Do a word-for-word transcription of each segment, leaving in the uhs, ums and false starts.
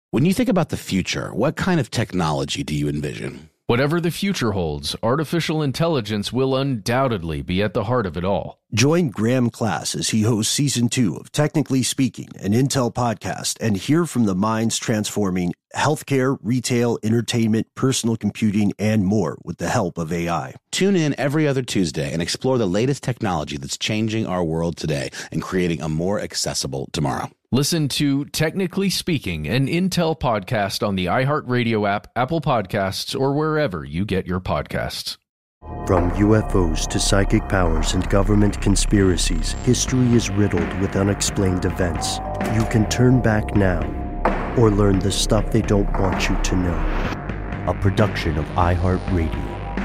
When you think about the future, what kind of technology do you envision? Whatever the future holds, artificial intelligence will undoubtedly be at the heart of it all. Join Graham Class as he hosts Season two of Technically Speaking, an Intel podcast, and hear from the minds transforming healthcare, retail, entertainment, personal computing, and more with the help of A I. Tune in every other Tuesday and explore the latest technology that's changing our world today and creating a more accessible tomorrow. Listen to Technically Speaking, an Intel podcast on the iHeartRadio app, Apple Podcasts, or wherever you get your podcasts. From U F Os to psychic powers and government conspiracies, history is riddled with unexplained events. You can turn back now or learn the stuff they don't want you to know. A production of iHeartRadio.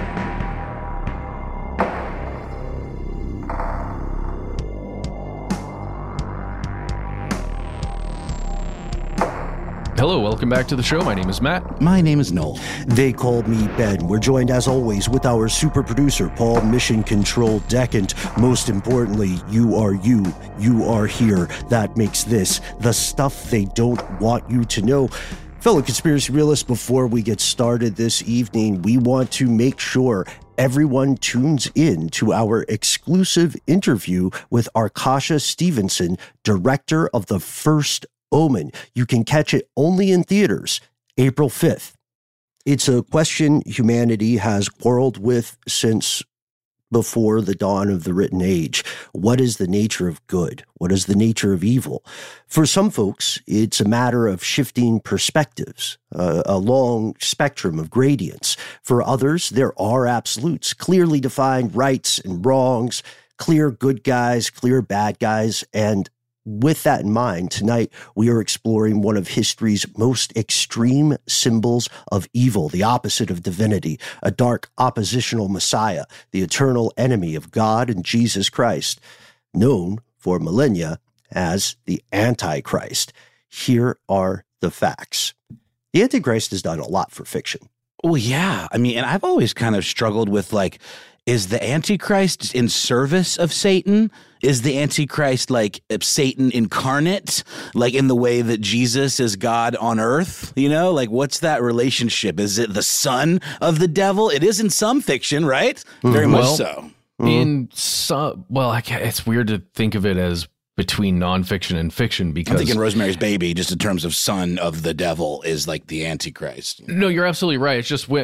Hello, welcome back to the show. My name is Matt. My name is Noel. They call me Ben. We're joined, as always, with our super producer, Paul Mission Control Decant. Most importantly, you are you. You are here. That makes this the stuff they don't want you to know. Fellow conspiracy realists, before we get started this evening, we want to make sure everyone tunes in to our exclusive interview with Arkasha Stevenson, director of The First Omen. You can catch it only in theaters, April fifth. It's a question humanity has quarreled with since before the dawn of the written age. What is the nature of good? What is the nature of evil? For some folks, it's a matter of shifting perspectives, uh, a long spectrum of gradients. For others, there are absolutes, clearly defined rights and wrongs, clear good guys, clear bad guys, and with that in mind, tonight we are exploring one of history's most extreme symbols of evil, the opposite of divinity, a dark oppositional messiah, the eternal enemy of God and Jesus Christ, known for millennia as the Antichrist. Here are the facts. The Antichrist has done a lot for fiction. Well, yeah. I mean, and I've always kind of struggled with, like, is the Antichrist in service of Satan? Is the Antichrist like Satan incarnate, like in the way that Jesus is God on earth? You know, like what's that relationship? Is it the son of the devil? It is in some fiction, right? Mm-hmm. Very much well, so. In some, well, I can't, it's weird to think of it as between nonfiction and fiction, because I'm thinking Rosemary's Baby, just in terms of son of the devil, is like the Antichrist. No, you're absolutely right. It's just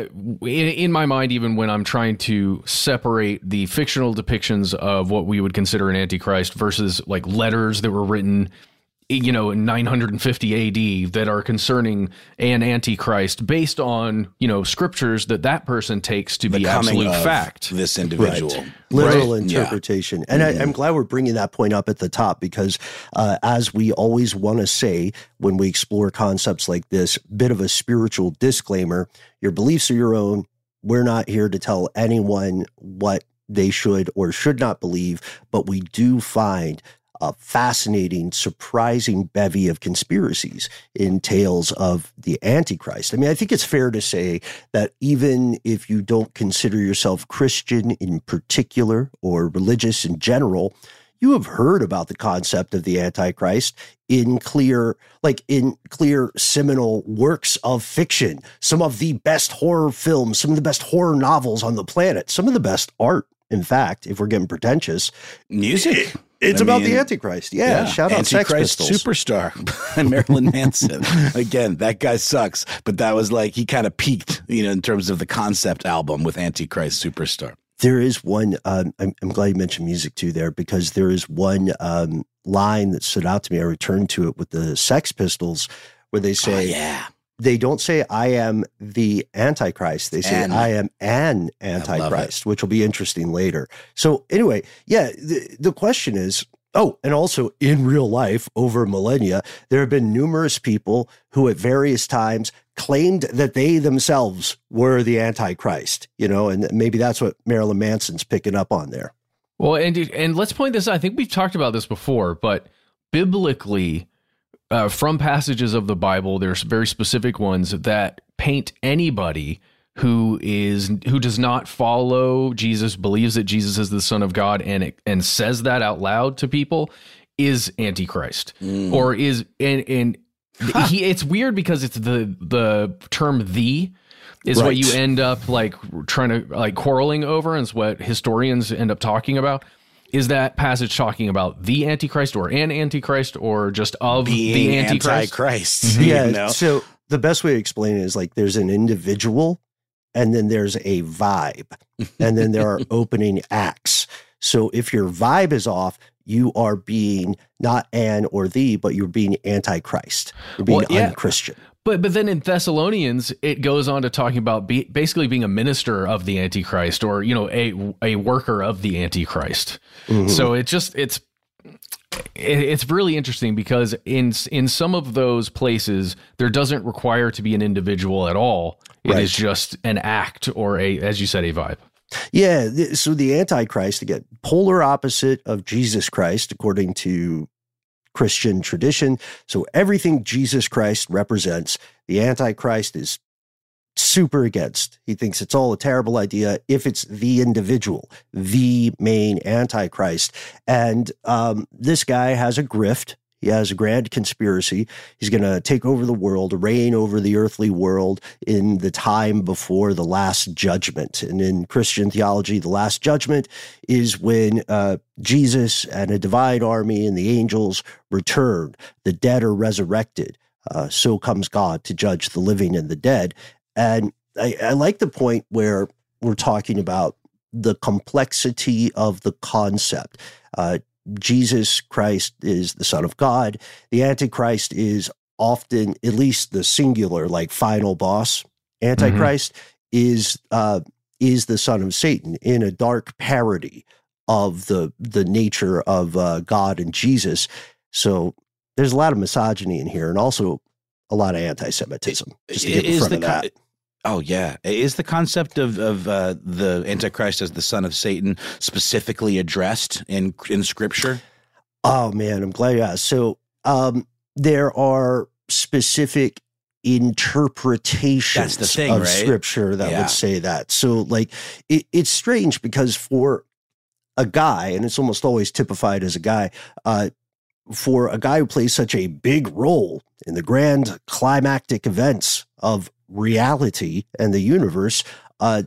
in my mind, even when I'm trying to separate the fictional depictions of what we would consider an Antichrist versus like letters that were written, you know, in nine hundred fifty A D that are concerning an Antichrist based on, you know, scriptures that that person takes to the be absolute fact. This individual. Right. Literal right? interpretation. Yeah. And mm-hmm. I, I'm glad we're bringing that point up at the top because uh, as we always want to say when we explore concepts like this, bit of a spiritual disclaimer, your beliefs are your own. We're not here to tell anyone what they should or should not believe, but we do find a fascinating, surprising bevy of conspiracies in tales of the Antichrist. I mean, I think it's fair to say that even if you don't consider yourself Christian in particular or religious in general, you have heard about the concept of the Antichrist in clear, like in clear seminal works of fiction, some of the best horror films, some of the best horror novels on the planet, some of the best art, in fact, if we're getting pretentious. Music. It's I about mean, the Antichrist. Yeah, yeah. Shout out Antichrist Sex Pistols. Superstar by Marilyn Manson. Again, that guy sucks, but that was like, he kind of peaked, you know, in terms of the concept album with Antichrist Superstar. There is one, um, I'm, I'm glad you mentioned music too there, because there is one um, line that stood out to me. I returned to it with the Sex Pistols where they say, oh, yeah. They don't say I am the Antichrist. They say An. I am an Antichrist, which will be interesting later. So anyway, yeah, the, the question is, oh, and also in real life over millennia, there have been numerous people who at various times claimed that they themselves were the Antichrist, you know, and maybe that's what Marilyn Manson's picking up on there. Well, and, and let's point this out. I think we've talked about this before, but biblically, Uh, from passages of the Bible, there's very specific ones that paint anybody who is who does not follow Jesus, believes that Jesus is the Son of God, and and says that out loud to people, is Antichrist, mm. or is and and he, it's weird because it's the the term "the" is right. what you end up like trying to like quarreling over, and it's what historians end up talking about. Is that passage talking about the Antichrist or an Antichrist or just of Being the Antichrist? Antichrist. Mm-hmm. Yeah. You know? So the best way to explain it is like there's an individual, and then there's a vibe, and then there are opening acts. So if your vibe is off, you are being not an or the, but you're being Antichrist. You're being well, yeah. unchristian. But but then in Thessalonians, it goes on to talking about be, basically being a minister of the Antichrist, or you know, a a worker of the Antichrist. Mm-hmm. So it just it's it, it's really interesting because in in some of those places there doesn't require to be an individual at all. It right. is just an act or a, as you said, a vibe. Yeah. So the Antichrist, again, polar opposite of Jesus Christ, according to Christian tradition. So everything Jesus Christ represents, the Antichrist is super against. He thinks it's all a terrible idea if it's the individual, the main Antichrist. And um, this guy has a grift. He has a grand conspiracy. He's going to take over the world, reign over the earthly world in the time before the last judgment. And in Christian theology, the last judgment is when uh, Jesus and a divine army and the angels return. The dead are resurrected. Uh, so comes God to judge the living and the dead. And I, I like the point where we're talking about the complexity of the concept. Uh, Jesus Christ is the Son of God. The Antichrist is often, at least the singular, like final boss Antichrist, mm-hmm. is uh, is the son of Satan in a dark parody of the the nature of uh, God and Jesus. So there's a lot of misogyny in here, and also a lot of anti-Semitism. Just to get in front of that. Con- Oh, yeah. Is the concept of, of uh, the Antichrist as the son of Satan specifically addressed in in Scripture? Oh, man, I'm glad you asked. So um, there are specific interpretations That's the thing, of right? Scripture that yeah. would say that. So, like, it, it's strange because for a guy, and it's almost always typified as a guy, uh, for a guy who plays such a big role in the grand climactic events of reality and the universe, uh,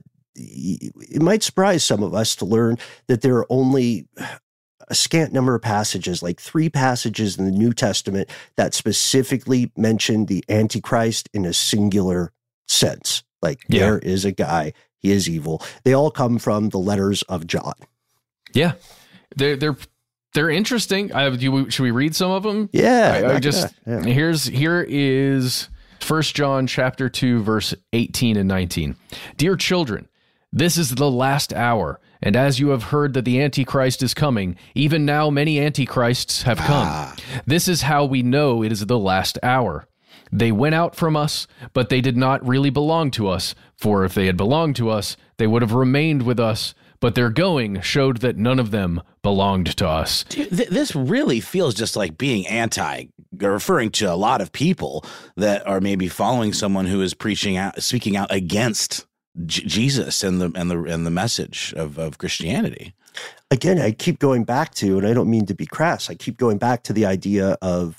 it might surprise some of us to learn that there are only a scant number of passages, like three passages in the New Testament that specifically mention the Antichrist in a singular sense. Like yeah. there is a guy, he is evil. They all come from the letters of John. Yeah, they're they're they're interesting. I, do we, should we read some of them? Yeah, I, I just yeah. here's here is First John chapter two, verse eighteen and nineteen. Dear children, this is the last hour, and as you have heard that the Antichrist is coming, even now many Antichrists have come. Ah. This is how we know it is the last hour. They went out from us, but they did not really belong to us, for if they had belonged to us, they would have remained with us, but their going showed that none of them belonged to us. Dude, th- this really feels just like being anti, referring to a lot of people that are maybe following someone who is preaching out, speaking out against J- Jesus and the and the and the message of, of Christianity. Again, I keep going back to, and I don't mean to be crass, I keep going back to the idea of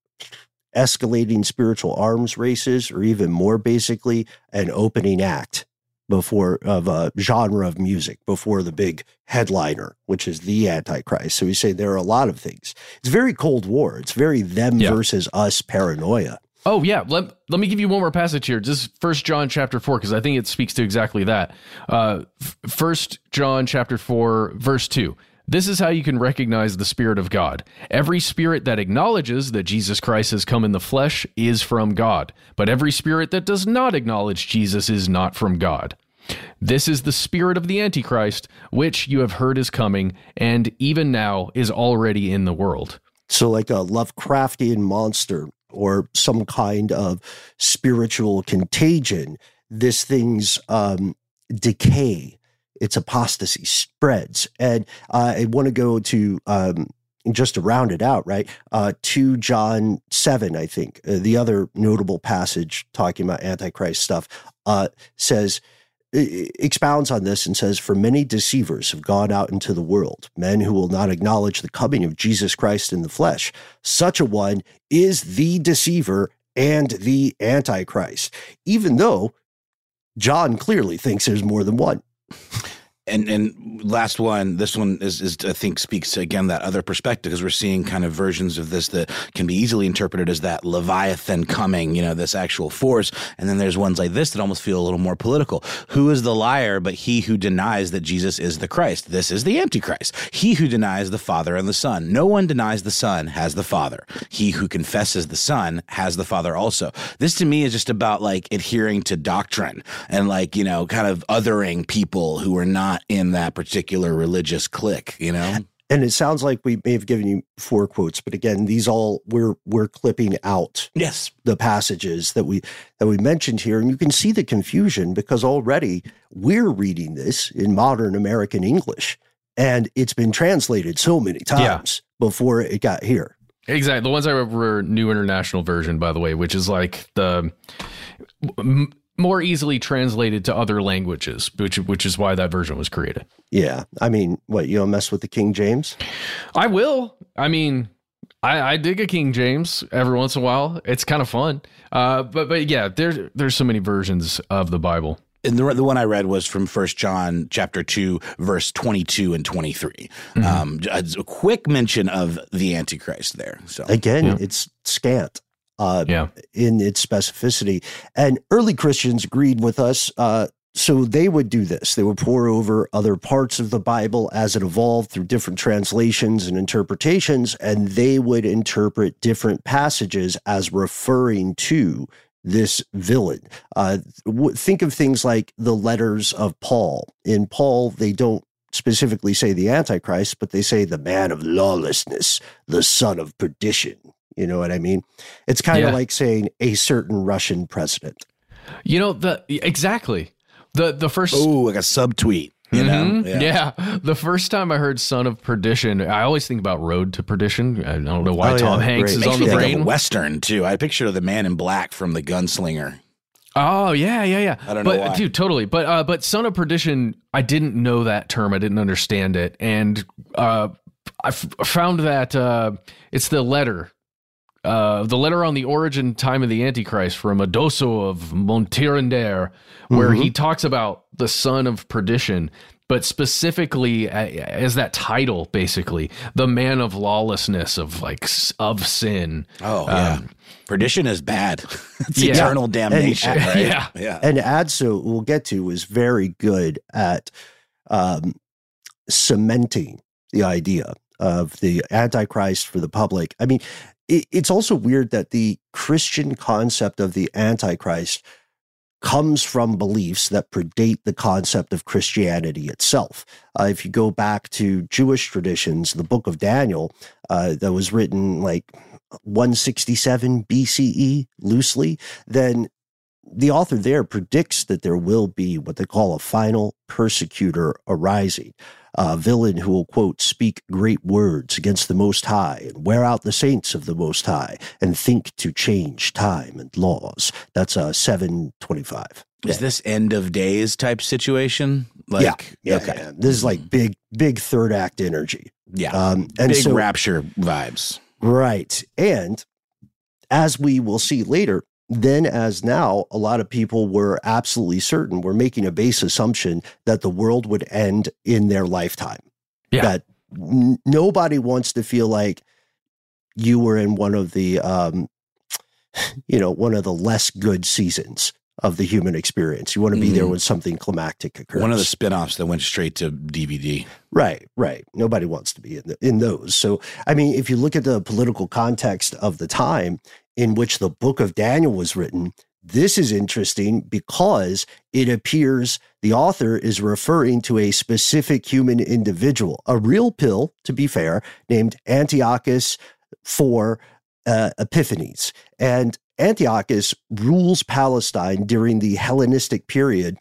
escalating spiritual arms races, or even more basically, an opening act before of a genre of music before the big headliner, which is the Antichrist. So we say there are a lot of things. It's very Cold War. It's very them yeah. versus us paranoia. Oh yeah. Let, let me give you one more passage here. Just First John chapter four, because I think it speaks to exactly that. Uh, First John chapter four, verse two. This is how you can recognize the Spirit of God. Every spirit that acknowledges that Jesus Christ has come in the flesh is from God, but every spirit that does not acknowledge Jesus is not from God. This is the spirit of the Antichrist, which you have heard is coming, and even now is already in the world. So like a Lovecraftian monster or some kind of spiritual contagion, this thing's um, decay, its apostasy spreads. And uh, I want to go to, um, just to round it out, right, uh, to John seven, I think, uh, the other notable passage talking about Antichrist stuff, uh, says, expounds on this and says, for many deceivers have gone out into the world, men who will not acknowledge the coming of Jesus Christ in the flesh. Such a one is the deceiver and the Antichrist, even though John clearly thinks there's more than one. And and last one, this one is, is I think speaks to, again, that other perspective, because we're seeing kind of versions of this that can be easily interpreted as that Leviathan coming, you know, this actual force. And then there's ones like this that almost feel a little more political. Who is the liar but he who denies that Jesus is the Christ? This is the Antichrist. He who denies the Father and the Son. No one denies the Son has the Father. He who confesses the Son has the Father also. This to me is just about like adhering to doctrine and like, you know, kind of othering people who are not in that particular religious clique, you know? And it sounds like we may have given you four quotes, but again, these all we're we're clipping out yes the passages that we that we mentioned here, and you can see the confusion because already we're reading this in modern American English, and it's been translated so many times yeah. before it got here. Exactly. The ones I read were New International Version, by the way, which is like the m- more easily translated to other languages, which which is why that version was created. Yeah. I mean, what, you don't mess with the King James? I will. I mean, I, I dig a King James every once in a while. It's kind of fun. Uh, but but yeah, there's there's so many versions of the Bible. And the, the one I read was from First John chapter two, verse twenty-two and twenty-three. Mm-hmm. Um, a, a quick mention of the Antichrist there. So again, yeah. it's scant. Uh, yeah. in its specificity. And early Christians agreed with us. Uh, so they would do this. They would pour over other parts of the Bible as it evolved through different translations and interpretations, and they would interpret different passages as referring to this villain. Uh, w- think of things like the letters of Paul. In Paul, they don't specifically say the Antichrist, but they say the man of lawlessness, the son of perdition. You know what I mean? It's kind of yeah. like saying a certain Russian president. You know, the exactly. The the first Oh, like a subtweet. You mm-hmm, know? Yeah. yeah. The first time I heard Son of Perdition, I always think about Road to Perdition. I don't know why oh, Tom yeah, Hanks great. Makes is on the me brain. Think of Western too. I picture the Man in Black from The Gunslinger. Oh yeah, yeah, yeah. I don't but, know why. Dude, totally. But uh, but Son of Perdition, I didn't know that term. I didn't understand it, and uh, I f- found that uh, it's the letter. Uh, the letter on the origin time of the Antichrist from Adoso of Montirandere, where mm-hmm. he talks about the son of perdition, but specifically as that title, basically, the man of lawlessness, of like of sin. Oh, yeah. Um, perdition is bad. It's yeah. eternal damnation. And, right? yeah. yeah. And Adso, we'll get to, is very good at um, cementing the idea of the Antichrist for the public. I mean, it's also weird that the Christian concept of the Antichrist comes from beliefs that predate the concept of Christianity itself. Uh, if you go back to Jewish traditions, the book of Daniel, uh, that was written like one sixty-seven B C E loosely, then the author there predicts that there will be what they call a final persecutor arising. A villain who will, quote, speak great words against the Most High and wear out the saints of the Most High and think to change time and laws. That's uh, seven twenty-five. Is yeah. this end of days type situation? Like, yeah, yeah, okay. yeah. This is like big, big third act energy. Yeah, um, and big so, rapture vibes. Right. And as we will see later, then as now, a lot of people were absolutely certain, were making a base assumption that the world would end in their lifetime. Yeah. That n- nobody wants to feel like you were in one of the, um, you know, one of the less good seasons of the human experience. You want to be mm. there when something climactic occurs. One of the spinoffs that went straight to D V D. Right, right. Nobody wants to be in, the, in those. So, I mean, if you look at the political context of the time in which the book of Daniel was written, this is interesting because it appears the author is referring to a specific human individual, a real pill, to be fair, named Antiochus four uh, Epiphanes. And Antiochus rules Palestine during the Hellenistic period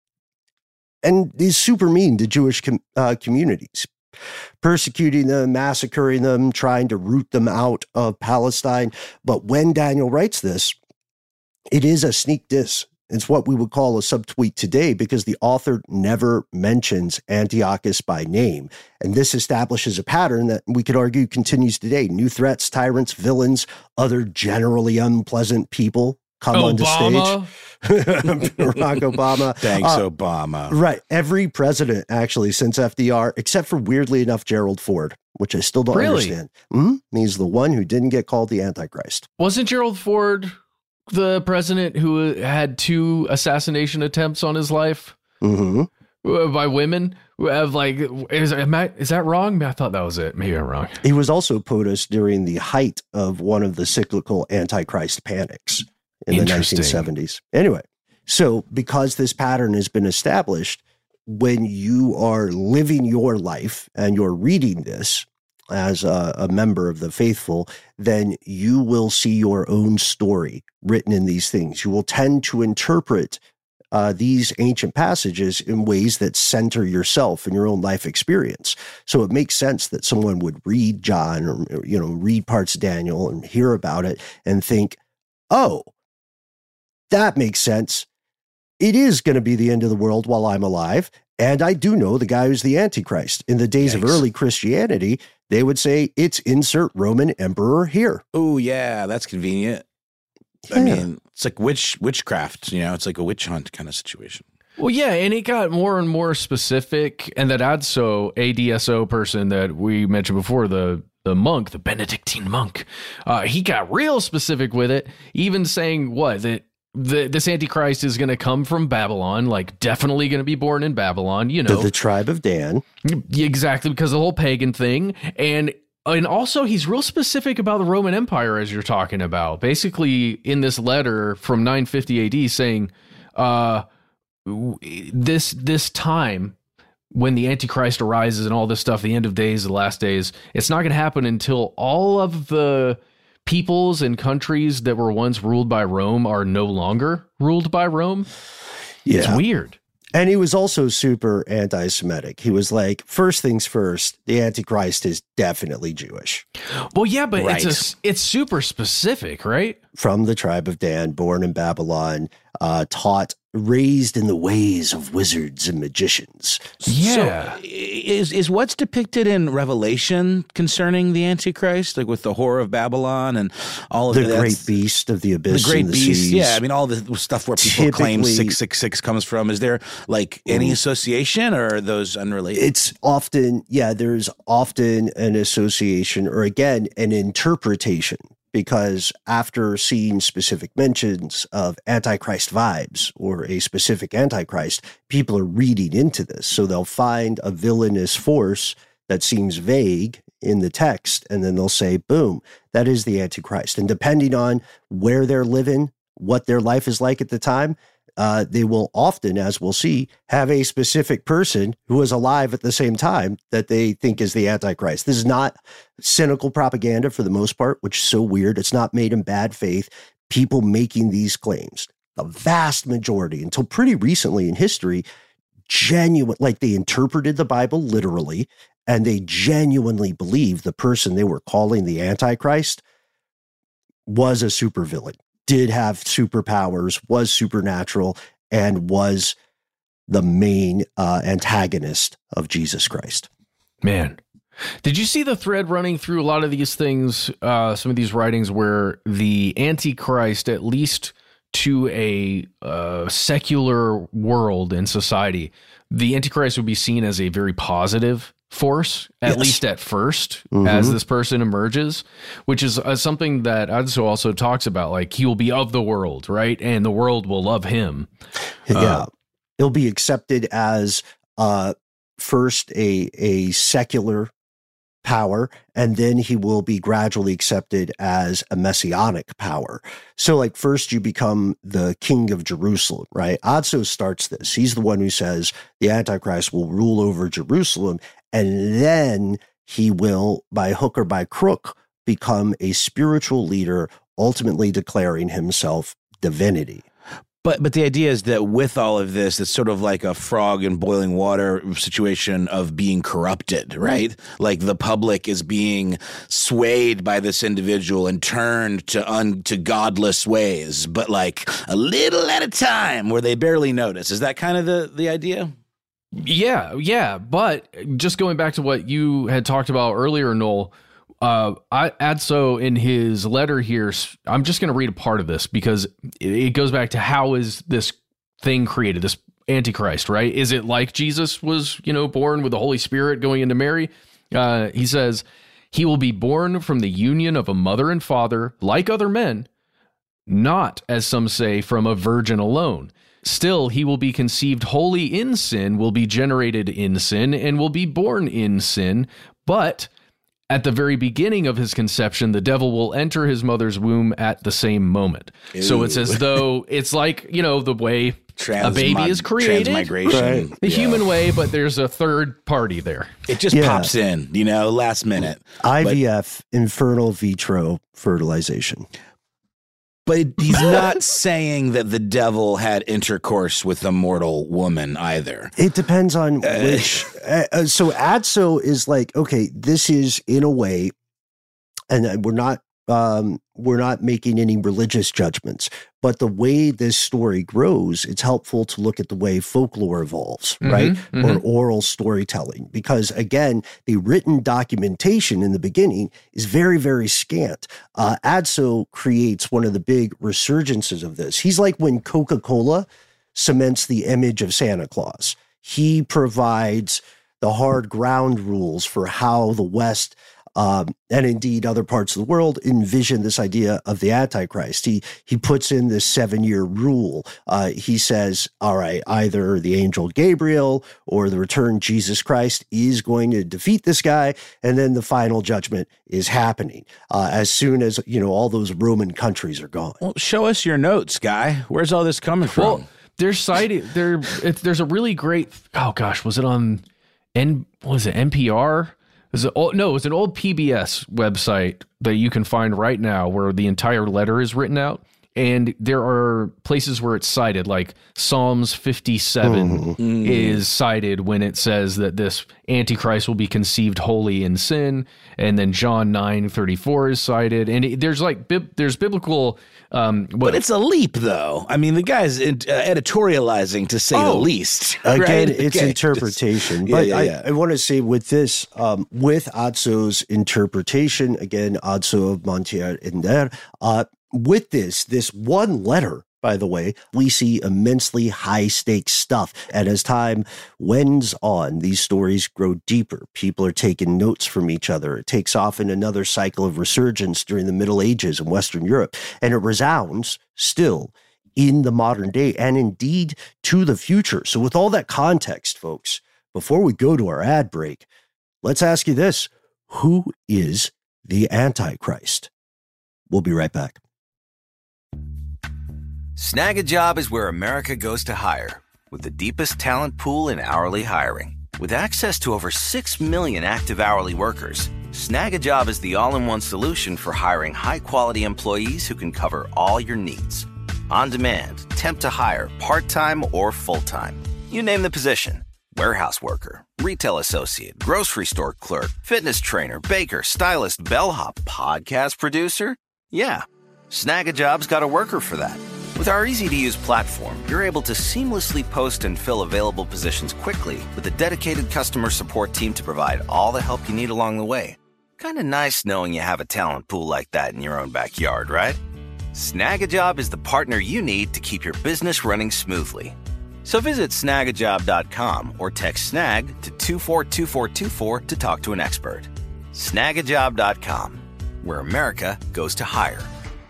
and is super mean to Jewish com- uh, communities, persecuting them, massacring them, trying to root them out of Palestine. But when Daniel writes this, it is a sneak diss It's what we would call a subtweet today because the author never mentions Antiochus by name. And this establishes a pattern that we could argue continues today. New threats, tyrants, villains, other generally unpleasant people come onto Obama. stage. Barack Obama. Thanks, Uh, Obama. Right. Every president, actually, since F D R, except for, weirdly enough, Gerald Ford, which I still don't Really? understand. Mm-hmm. He's the one who didn't get called the Antichrist. Wasn't Gerald Ford the president who had two assassination attempts on his life Mm-hmm. uh, by women? Of like, is, am I, is that wrong? I thought that was it. Maybe I'm wrong. He was also POTUS during the height of one of the cyclical Antichrist panics in the Interesting. nineteen seventies. Anyway, so because this pattern has been established, when you are living your life and you're reading this as a, a member of the faithful, then you will see your own story written in these things. You will tend to interpret uh, these ancient passages in ways that center yourself and your own life experience. So it makes sense that someone would read John or, you know, read parts of Daniel and hear about it and think, oh, that makes sense. It is going to be the end of the world while I'm alive. And I do know the guy who's the Antichrist. In the days Yikes. of early Christianity, they would say it's insert Roman emperor here. Oh, yeah, that's convenient. I Yeah. mean, it's like witch witchcraft, you know, it's like a witch hunt kind of situation. Well, yeah, and it got more and more specific, and that A D S O, A D S O person that we mentioned before, the the monk, the Benedictine monk, uh, he got real specific with it, even saying what that the, this Antichrist is going to come from Babylon, like definitely going to be born in Babylon, you know, The, the tribe of Dan. exactly because of the whole pagan thing, and. And also, he's real specific about the Roman Empire, as you're talking about. Basically, in this letter from nine fifty A D, saying uh, this this time when the Antichrist arises and all this stuff, the end of days, the last days, it's not going to happen until all of the peoples and countries that were once ruled by Rome are no longer ruled by Rome. Yeah. It's weird. And he was also super anti-Semitic. He was like, first things first, the Antichrist is definitely Jewish. Well, yeah, but Right. it's a, it's super specific, right? From the tribe of Dan, born in Babylon, uh, taught, raised in the ways of wizards and magicians. Yeah. So is is what's depicted in Revelation concerning the Antichrist, like with the whore of Babylon and all of The that? great beast of the abyss The great and the beast, seas. yeah. I mean, all the stuff where people claim Typically- six six six comes from. Is there like any association, or are those unrelated? It's often, yeah, there's often an association or, again, an interpretation, because after seeing specific mentions of Antichrist vibes or a specific Antichrist, people are reading into this. So they'll find a villainous force that seems vague in the text, and then they'll say, boom, that is the Antichrist. And depending on where they're living, what their life is like at the time, Uh, they will often, as we'll see, have a specific person who is alive at the same time that they think is the Antichrist. This is not cynical propaganda for the most part, which is so weird. It's not made in bad faith. People making these claims, the vast majority, until pretty recently in history, genuine, like they interpreted the Bible literally, and they genuinely believed the person they were calling the Antichrist was a supervillain, did have superpowers, was supernatural, and was the main uh, antagonist of Jesus Christ. Man, did you see the thread running through a lot of these things, uh, some of these writings where the Antichrist, at least to a uh, secular world and society, the Antichrist would be seen as a very positive force, at Yes. least at first, Mhm. as this person emerges, which is uh, something that Adso also talks about, like he will be of the world, right? And the world will love him. Yeah. He'll be accepted as uh, first a, a secular power, and then he will be gradually accepted as a messianic power. So like first you become the king of Jerusalem, right? Adso starts this. He's the one who says the Antichrist will rule over Jerusalem, and then he will, by hook or by crook, become a spiritual leader, ultimately declaring himself divinity. But but the idea is that with all of this, it's sort of like a frog in boiling water situation of being corrupted, right? Like the public is being swayed by this individual and turned to un, to godless ways, but like a little at a time where they barely notice. Is that kind of the, the idea? Yeah, yeah. But just going back to what you had talked about earlier, Noel, Uh, I, Adso in his letter here, I'm just going to read a part of this because it, it goes back to how is this thing created, this Antichrist, right? Is it like Jesus was, you know, born with the Holy Spirit going into Mary? Uh, he says, he will be born from the union of a mother and father, like other men, not, as some say, from a virgin alone. Still, he will be conceived wholly in sin, will be generated in sin, and will be born in sin, but at the very beginning of his conception, the devil will enter his mother's womb at the same moment. Ew. So it's as though it's like, you know, the way Trans- a baby mod- is created, transmigration, right. the yeah. human way, but there's a third party there. It just yeah. pops in, you know, last minute. I V F, but, infernal vitro fertilization. But he's not saying that the devil had intercourse with a mortal woman either. It depends on uh, which. Uh, so Adso is like, okay, this is in a way, and we're not um, we're not making any religious judgments, but the way this story grows, it's helpful to look at the way folklore evolves, mm-hmm, right? Mm-hmm. Or oral storytelling. Because again, the written documentation in the beginning is very, very scant. Uh, Adso creates one of the big resurgences of this. He's like when Coca-Cola cements the image of Santa Claus. He provides the hard ground rules for how the West Um, and indeed other parts of the world envision this idea of the Antichrist. He he puts in this seven-year rule. Uh, he says, all right, either the angel Gabriel or the returned Jesus Christ is going to defeat this guy, and then the final judgment is happening uh, as soon as, you know, all those Roman countries are gone. Well, show us your notes, Guy. Where's all this coming from? Well, there's cited there. It, there's a really great. Oh gosh, was it on N? What was it N P R? It was an old, no, it was an old P B S website that you can find right now where the entire letter is written out. And there are places where it's cited, like Psalms fifty-seven mm. is cited when it says that this Antichrist will be conceived wholly in sin. And then John nine thirty-four is cited. And it, there's like, bib, there's biblical. Um, what, but it's a leap, though. I mean, the guy's in, uh, editorializing, to say oh, the least. Again, right? it's okay. interpretation. Just, but yeah, yeah, yeah. I, I want to say with this, um, with Adso's interpretation, again, Adso of Montier Ender, uh, with this, this one letter, by the way, we see immensely high-stakes stuff. And as time wends on, these stories grow deeper. People are taking notes from each other. It takes off in another cycle of resurgence during the Middle Ages in Western Europe. And it resounds still in the modern day and indeed to the future. So with all that context, folks, before we go to our ad break, let's ask you this. Who is the Antichrist? We'll be right back. Snag a Job is where America goes to hire, with the deepest talent pool in hourly hiring. With access to over six million active hourly workers, Snag a Job is the all-in-one solution for hiring high-quality employees who can cover all your needs. On demand, temp to hire, part-time or full-time. You name the position. Warehouse worker, retail associate, grocery store clerk, fitness trainer, baker, stylist, bellhop, podcast producer. Yeah, Snag a Job's got a worker for that. With our easy-to-use platform, you're able to seamlessly post and fill available positions quickly with a dedicated customer support team to provide all the help you need along the way. Kind of nice knowing you have a talent pool like that in your own backyard, right? Snag a Job is the partner you need to keep your business running smoothly. So visit snag a job dot com or text snag to two four two four two four to talk to an expert. snag a job dot com, where America goes to hire.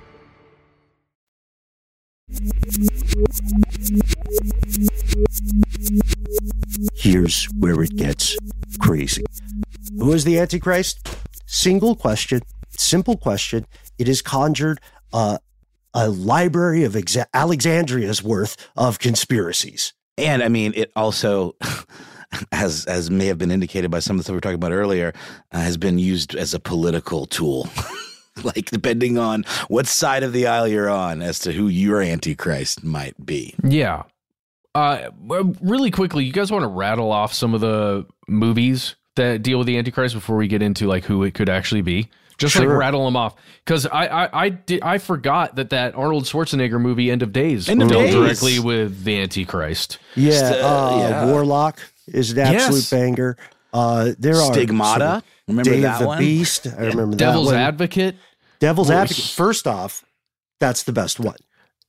Here's where it gets crazy. Who is the Antichrist? Single question, simple question. It has conjured uh, a library of exa- Alexandria's worth of conspiracies. And I mean, it also, as as may have been indicated by some of the stuff we were talking about earlier, uh, has been used as a political tool. like depending on what side of the aisle you're on as to who your Antichrist might be. Yeah. Uh, really quickly, you guys want to rattle off some of the movies that deal with the Antichrist before we get into like who it could actually be? Just Sure. like rattle them off, because I I I, did, I forgot that that Arnold Schwarzenegger movie End of Days End of dealt Days. directly with the Antichrist. Yeah, St- uh, yeah. Warlock is an absolute Yes. banger. Uh, there are Stigmata. some- Remember Day that of the one? Beast. I remember Devil's that one. Advocate. Devil's Ooh. Advocate. First off, that's the best one.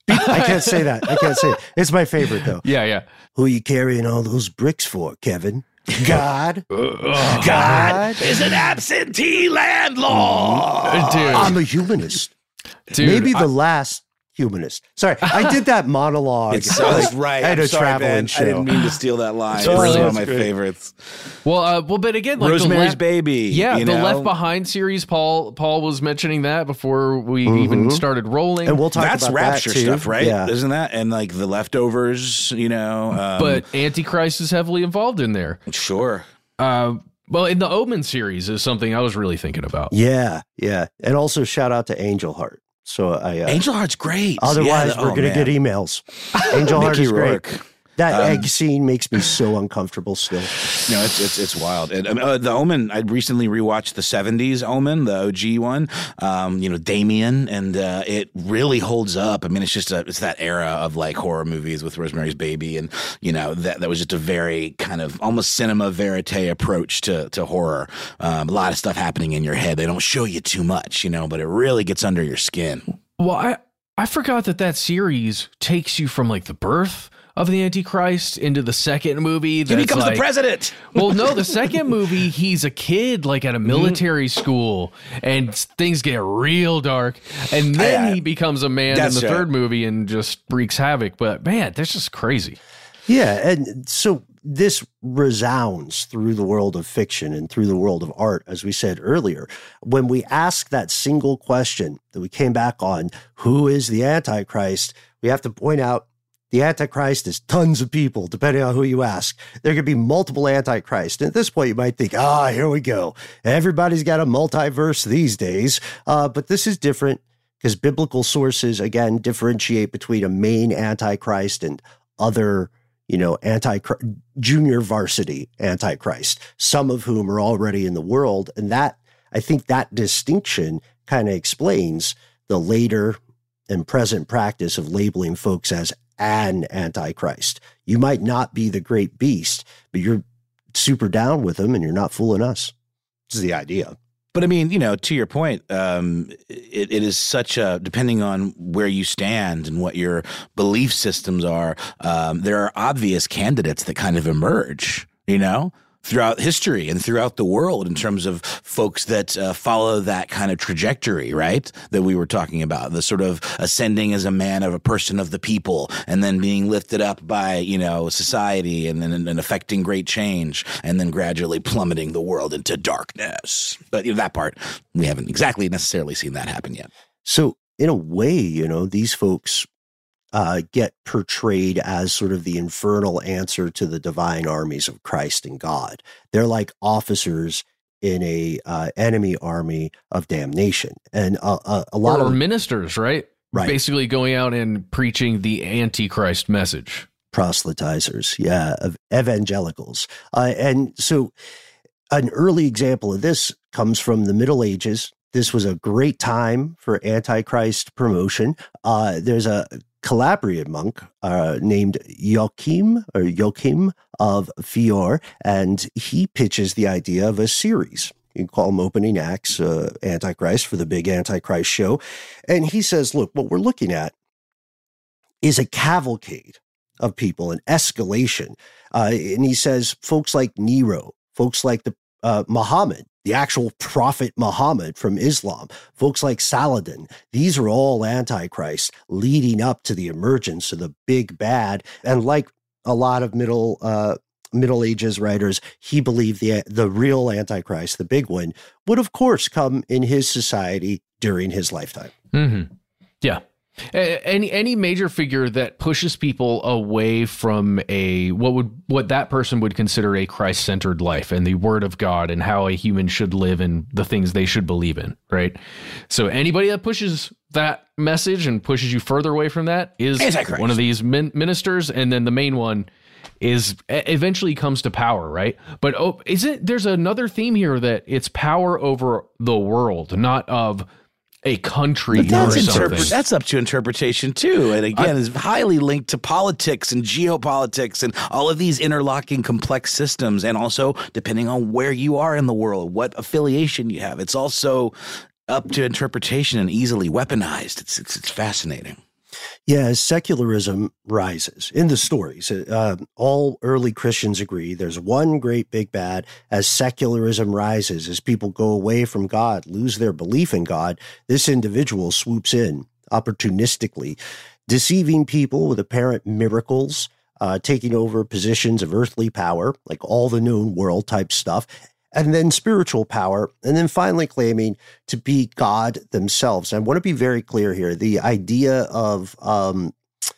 I can't say that. I can't say it. It's my favorite though. Yeah, yeah. Who you carrying all those bricks for, Kevin? God. Ugh. God. is an absentee landlord. Dude, I'm a humanist. dude, Maybe the I- last humanist. Sorry, I did that monologue. It's so like, right. at I'm a sorry, traveling Ben. show. I didn't mean to steal that line. It's It's one brilliant. of my It's great. favorites. well, uh, well, but again, like Rosemary's the Baby. Yeah, you the know? Left Behind series. Paul Paul was mentioning that before we even started rolling. And we'll talk That's about rapture that too. stuff, right? Yeah. Isn't that? And like the leftovers, you know. Um, but Antichrist is heavily involved in there. sure. Uh, well, in the Omen series is something I was really thinking about. Yeah, yeah. And also shout out to Angel Heart. So I uh, Angel Heart's great. otherwise Yeah, we're oh, gonna man. get emails. Angel Heart Mickey is great. Rourke. That Um, egg scene makes me so uncomfortable still. No, it's it's it's wild. And, um, uh, the Omen. I recently rewatched the seventies Omen, the O G one. Um, you know, Damien, and uh, it really holds up. I mean, it's just a, it's that era of like horror movies with Rosemary's Baby, and you know that that was just a very kind of almost cinema verite approach to to horror. Um, a lot of stuff happening in your head. They don't show you too much, you know, but it really gets under your skin. Well, I I forgot that that series takes you from like the birth of the Antichrist into the second movie. He That's becomes like, the president. Well, no, the second movie, he's a kid like at a military school, and things get real dark. And then Yeah. he becomes a man in That's the right. third movie and just wreaks havoc. But man, that's just crazy. Yeah, and so this resounds through the world of fiction and through the world of art, as we said earlier. When we ask that single question that we came back on, who is the Antichrist? We have to point out the Antichrist is tons of people, depending on who you ask. There could be multiple Antichrists. And at this point, you might think, ah, here we go. Everybody's got a multiverse these days. Uh, but this is different because biblical sources, again, differentiate between a main Antichrist and other, you know, anti junior varsity Antichrist, some of whom are already in the world. And that, I think that distinction kind of explains the later and present practice of labeling folks as an Antichrist. You might not be the great beast, but you're super down with him and you're not fooling us. This is the idea. But I mean, you know, to your point, um, it, it is such a, depending on where you stand and what your belief systems are, um, there are obvious candidates that kind of emerge, you know, throughout history and throughout the world in terms of folks that uh, follow that kind of trajectory, right? That we were talking about, the sort of ascending as a man of a person of the people and then being lifted up by, you know, society and then and affecting great change and then gradually plummeting the world into darkness. But you know, that part, we haven't exactly necessarily seen that happen yet. So in a way, you know, these folks uh, get portrayed as sort of the infernal answer to the divine armies of Christ and God. They're like officers in a uh, enemy army of damnation. And a, a, a lot Or of ministers, right? Right. Basically going out and preaching the Antichrist message. proselytizers, yeah, of evangelicals. Uh, and so an early example of this comes from the Middle Ages. This was a great time for Antichrist promotion. Uh, there's a Calabrian monk uh, named Joachim or Joachim of Fior, and he pitches the idea of a series. You can call them opening acts, uh, Antichrist for the big Antichrist show. And he says, look, what we're looking at is a cavalcade of people, an escalation. Uh, and he says, folks like Nero, folks like the uh, Muhammad, the actual prophet Muhammad from Islam, folks like Saladin, these are all Antichrist leading up to the emergence of the big bad. And like a lot of middle uh, Middle Ages writers, he believed the the real Antichrist, the big one, would of course come in his society during his lifetime. Mm-hmm. Yeah. Any any major figure that pushes people away from a what would what that person would consider a Christ-centered life and the Word of God and how a human should live and the things they should believe in, right? So anybody that pushes that message and pushes you further away from that is Antichrist. One of these min- ministers, and then the main one is eventually comes to power, right? But oh, isn't there's another theme here that it's power over the world, not of a country But that's, or something. interpre- that's up to interpretation too, and again, is highly linked to politics and geopolitics and all of these interlocking complex systems, and also depending on where you are in the world, what affiliation you have. It's also up to interpretation and easily weaponized. It's it's, it's fascinating. Yeah, as secularism rises in the stories, uh, all early Christians agree there's one great big bad. As secularism rises, as people go away from God, lose their belief in God, this individual swoops in opportunistically, deceiving people with apparent miracles, uh, taking over positions of earthly power, like all the known world type stuff, and then spiritual power, and then finally claiming to be God themselves. And I want to be very clear here. The idea of um,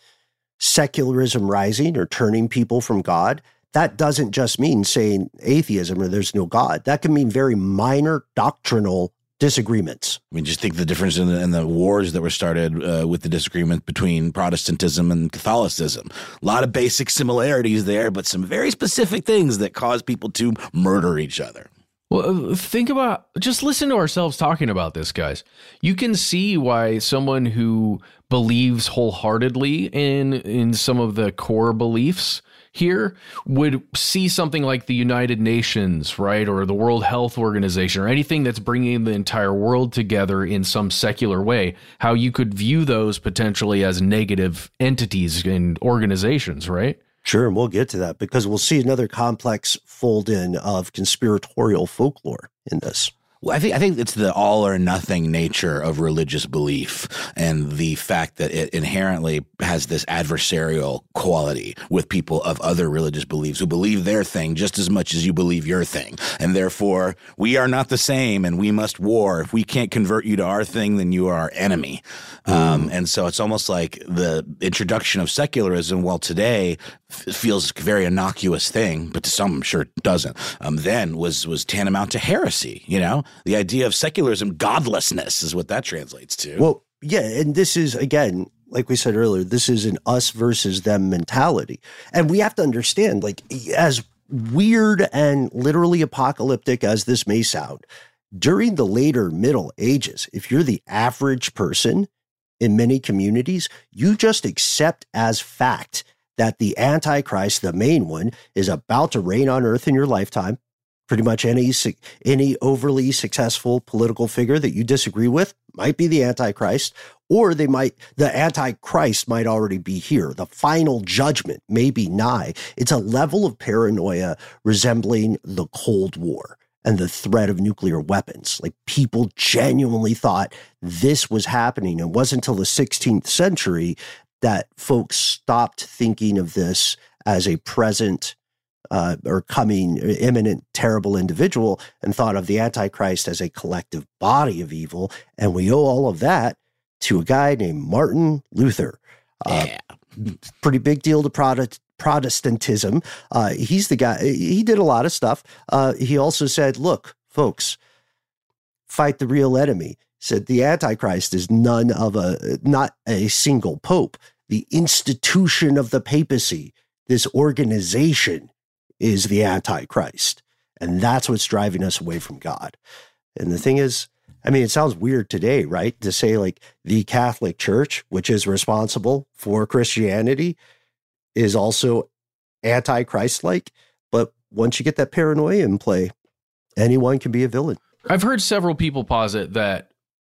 secularism rising or turning people from God, that doesn't just mean saying atheism or there's no God. That can mean very minor doctrinal disagreements. I mean, just think the difference in the, in the wars that were started uh, with the disagreement between Protestantism and Catholicism. A lot of basic similarities there, but some very specific things that cause people to murder each other. Well, think about, just listen to ourselves talking about this, guys. You can see why someone who believes wholeheartedly in in some of the core beliefs here would see something like the United Nations, right, or the World Health Organization, or anything that's bringing the entire world together in some secular way, how you could view those potentially as negative entities and organizations, right? Sure, and we'll get to that because we'll see another complex fold in of conspiratorial folklore in this. Well, I think I think it's the all or nothing nature of religious belief and the fact that it inherently has this adversarial quality with people of other religious beliefs who believe their thing just as much as you believe your thing. And therefore, we are not the same and we must war. If we can't convert you to our thing, then you are our enemy. Mm. Um, and so it's almost like the introduction of secularism, while today f- feels a very innocuous thing, but to some, I'm sure it doesn't, um, then was, was tantamount to heresy, you know? The idea of secularism, godlessness, is what that translates to. Well, yeah, and this is, again, like we said earlier, this is an us versus them mentality. And we have to understand, like, as weird and literally apocalyptic as this may sound, during the later Middle Ages, if you're the average person in many communities, you just accept as fact that the Antichrist, the main one, is about to reign on earth in your lifetime. Pretty much any any overly successful political figure that you disagree with might be the Antichrist, or they might the Antichrist might already be here. The final judgment may be nigh. It's a level of paranoia resembling the Cold War and the threat of nuclear weapons. Like, people genuinely thought this was happening. It wasn't until the sixteenth century that folks stopped thinking of this as a present Uh, or coming imminent terrible individual and thought of the Antichrist as a collective body of evil. And we owe all of that to a guy named Martin Luther. Uh, yeah. Pretty big deal to Protest- Protestantism. Uh, he's the guy, he did a lot of stuff. Uh, he also said, look, folks, fight the real enemy. Said the Antichrist is none of a, not a single pope. The institution of the papacy, this organization, is the Antichrist. And that's what's driving us away from God. And the thing is, I mean, it sounds weird today, right? To say like the Catholic Church, which is responsible for Christianity, is also Antichrist-like. But once you get that paranoia in play, anyone can be a villain. I've heard several people posit that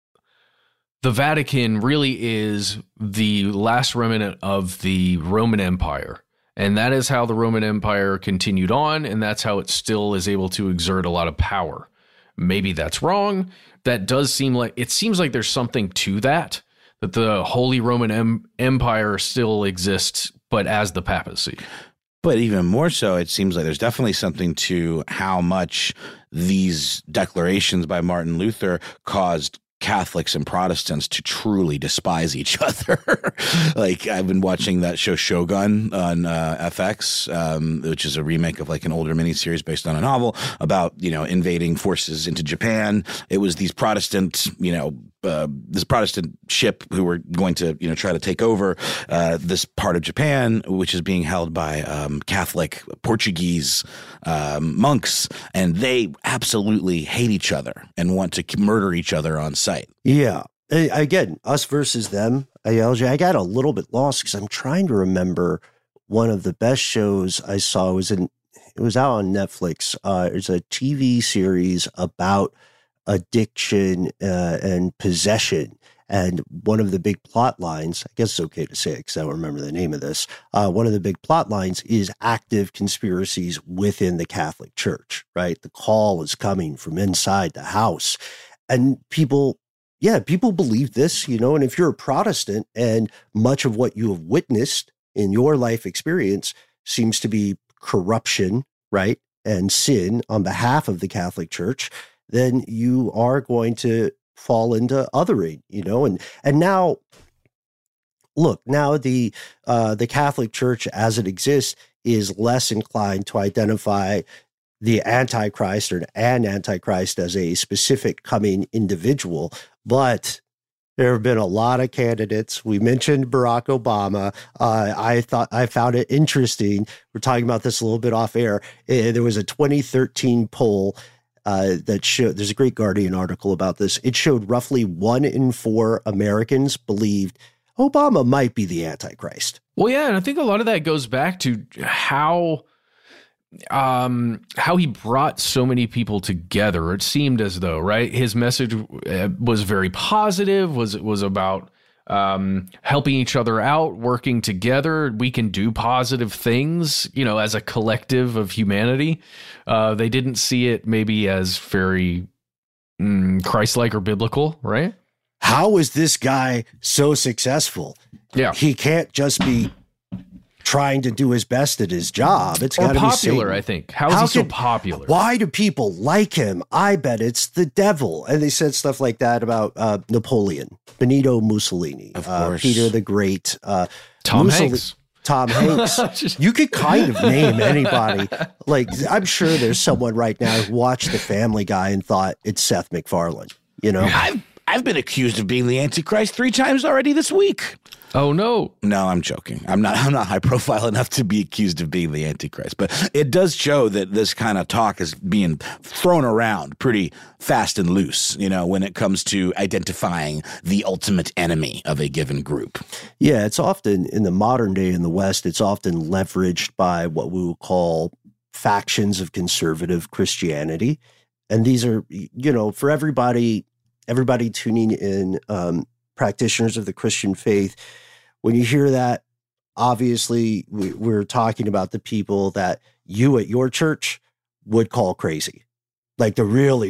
the Vatican really is the last remnant of the Roman Empire. And that is how the Roman Empire continued on, and that's how it still is able to exert a lot of power. Maybe that's wrong. That does seem like, it seems like there's something to that, that the Holy Roman em- Empire still exists, but as the papacy. But even more so, it seems like there's definitely something to how much these declarations by Martin Luther caused Catholics and Protestants to truly despise each other. Like I've been watching that show Shogun on uh, F X, um, which is a remake of like an older miniseries based on a novel about, you know, invading forces into Japan. It was these Protestant, you know, Uh, this Protestant ship who were going to, you know, try to take over uh, this part of Japan, which is being held by um, Catholic Portuguese um, monks, and they absolutely hate each other and want to murder each other on sight. Yeah. I, again, us versus them. I, L J, I got a little bit lost because I'm trying to remember one of the best shows I saw was in. It was out on Netflix. Uh, it's a T V series about addiction uh, and possession. And one of the big plot lines, I guess it's okay to say it because I don't remember the name of this. Uh, one of the big plot lines is active conspiracies within the Catholic Church, right? The call is coming from inside the house. And people, yeah, people believe this, you know, and if you're a Protestant and much of what you have witnessed in your life experience seems to be corruption, right? And sin on behalf of the Catholic Church, then you are going to fall into othering, you know, and, and now look, now the, uh, the Catholic Church as it exists is less inclined to identify the Antichrist or an Antichrist as a specific coming individual, but there have been a lot of candidates. We mentioned Barack Obama. Uh, I thought I found it interesting. We're talking about this a little bit off air. Uh, there was a twenty thirteen poll Uh, that showed, there's a great Guardian article about this. It showed roughly one in four Americans believed Obama might be the Antichrist. Well, yeah, and I think a lot of that goes back to how um, how he brought so many people together. It seemed as though, right, his message was very positive, was was about um, helping each other out, working together. We can do positive things, you know, as a collective of humanity. Uh, they didn't see it maybe as very mm, Christ-like or biblical, right? How is this guy so successful? Yeah. He can't just be trying to do his best at his job. It's got to be popular, Satan. I think. How is How he so can- popular? Why do people like him? I bet it's the devil. And they said stuff like that about uh, Napoleon, Benito Mussolini, Of uh, course. Peter the Great, uh, Tom Mussoli- Hanks. Tom Hanks. You could kind of name anybody. Like, I'm sure there's someone right now who watched The Family Guy and thought it's Seth MacFarlane, you know? I've I've been accused of being the Antichrist three times already this week. Oh, no. No, I'm joking. I'm not I'm not high profile enough to be accused of being the Antichrist. But it does show that this kind of talk is being thrown around pretty fast and loose, you know, when it comes to identifying the ultimate enemy of a given group. Yeah, it's often in the modern day in the West, it's often leveraged by what we would call factions of conservative Christianity. And these are, you know, for everybody, everybody tuning in, um, practitioners of the Christian faith, when you hear that, obviously we, we're talking about the people that you at your church would call crazy, like the really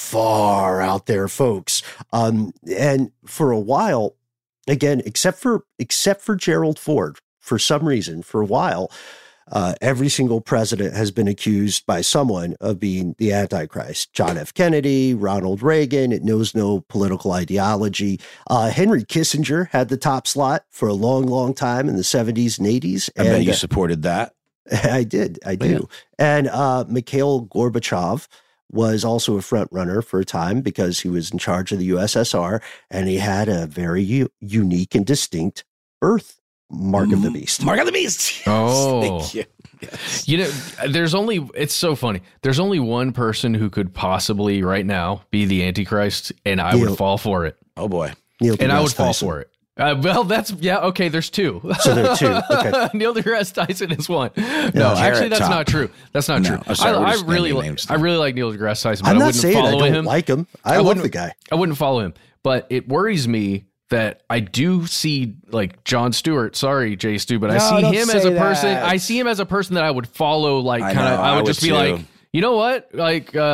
far out there folks. Um, and for a while, again, except for except for Gerald Ford, for some reason, for a while, uh, every single president has been accused by someone of being the Antichrist. John F. Kennedy, Ronald Reagan, it knows no political ideology. Uh, Henry Kissinger had the top slot for a long, long time in the seventies and eighties. I and, bet you uh, supported that. I did. I do. And uh, Mikhail Gorbachev was also a front runner for a time because he was in charge of the U S S R and he had a very u- unique and distinct birth mark of the beast. Mark of the beast. Oh. Thank you. Yes. You know, there's only, it's so funny. There's only one person who could possibly right now be the Antichrist, and I Neil. would fall for it. Oh boy. Neil And I would deGrasse fall Tyson. for it. Uh, well, that's, yeah, okay, there's two. So there are two. Okay. Neil deGrasse Tyson is one. No, Carrot actually, that's Top. not true. That's not No. true. Oh, sorry, I, we're I just really, naming li- names I now. really like Neil deGrasse Tyson, but I'm I not wouldn't saying I follow don't him. like him. I, I love wouldn't- the guy. I wouldn't follow him, but it worries me that I do see like Jon Stewart. Sorry, Jay Stu, but I No, see don't him as say a person. that. I see him as a person that I would follow. Like, I kind of, know, I I would would just be too. like, you know what, like, uh,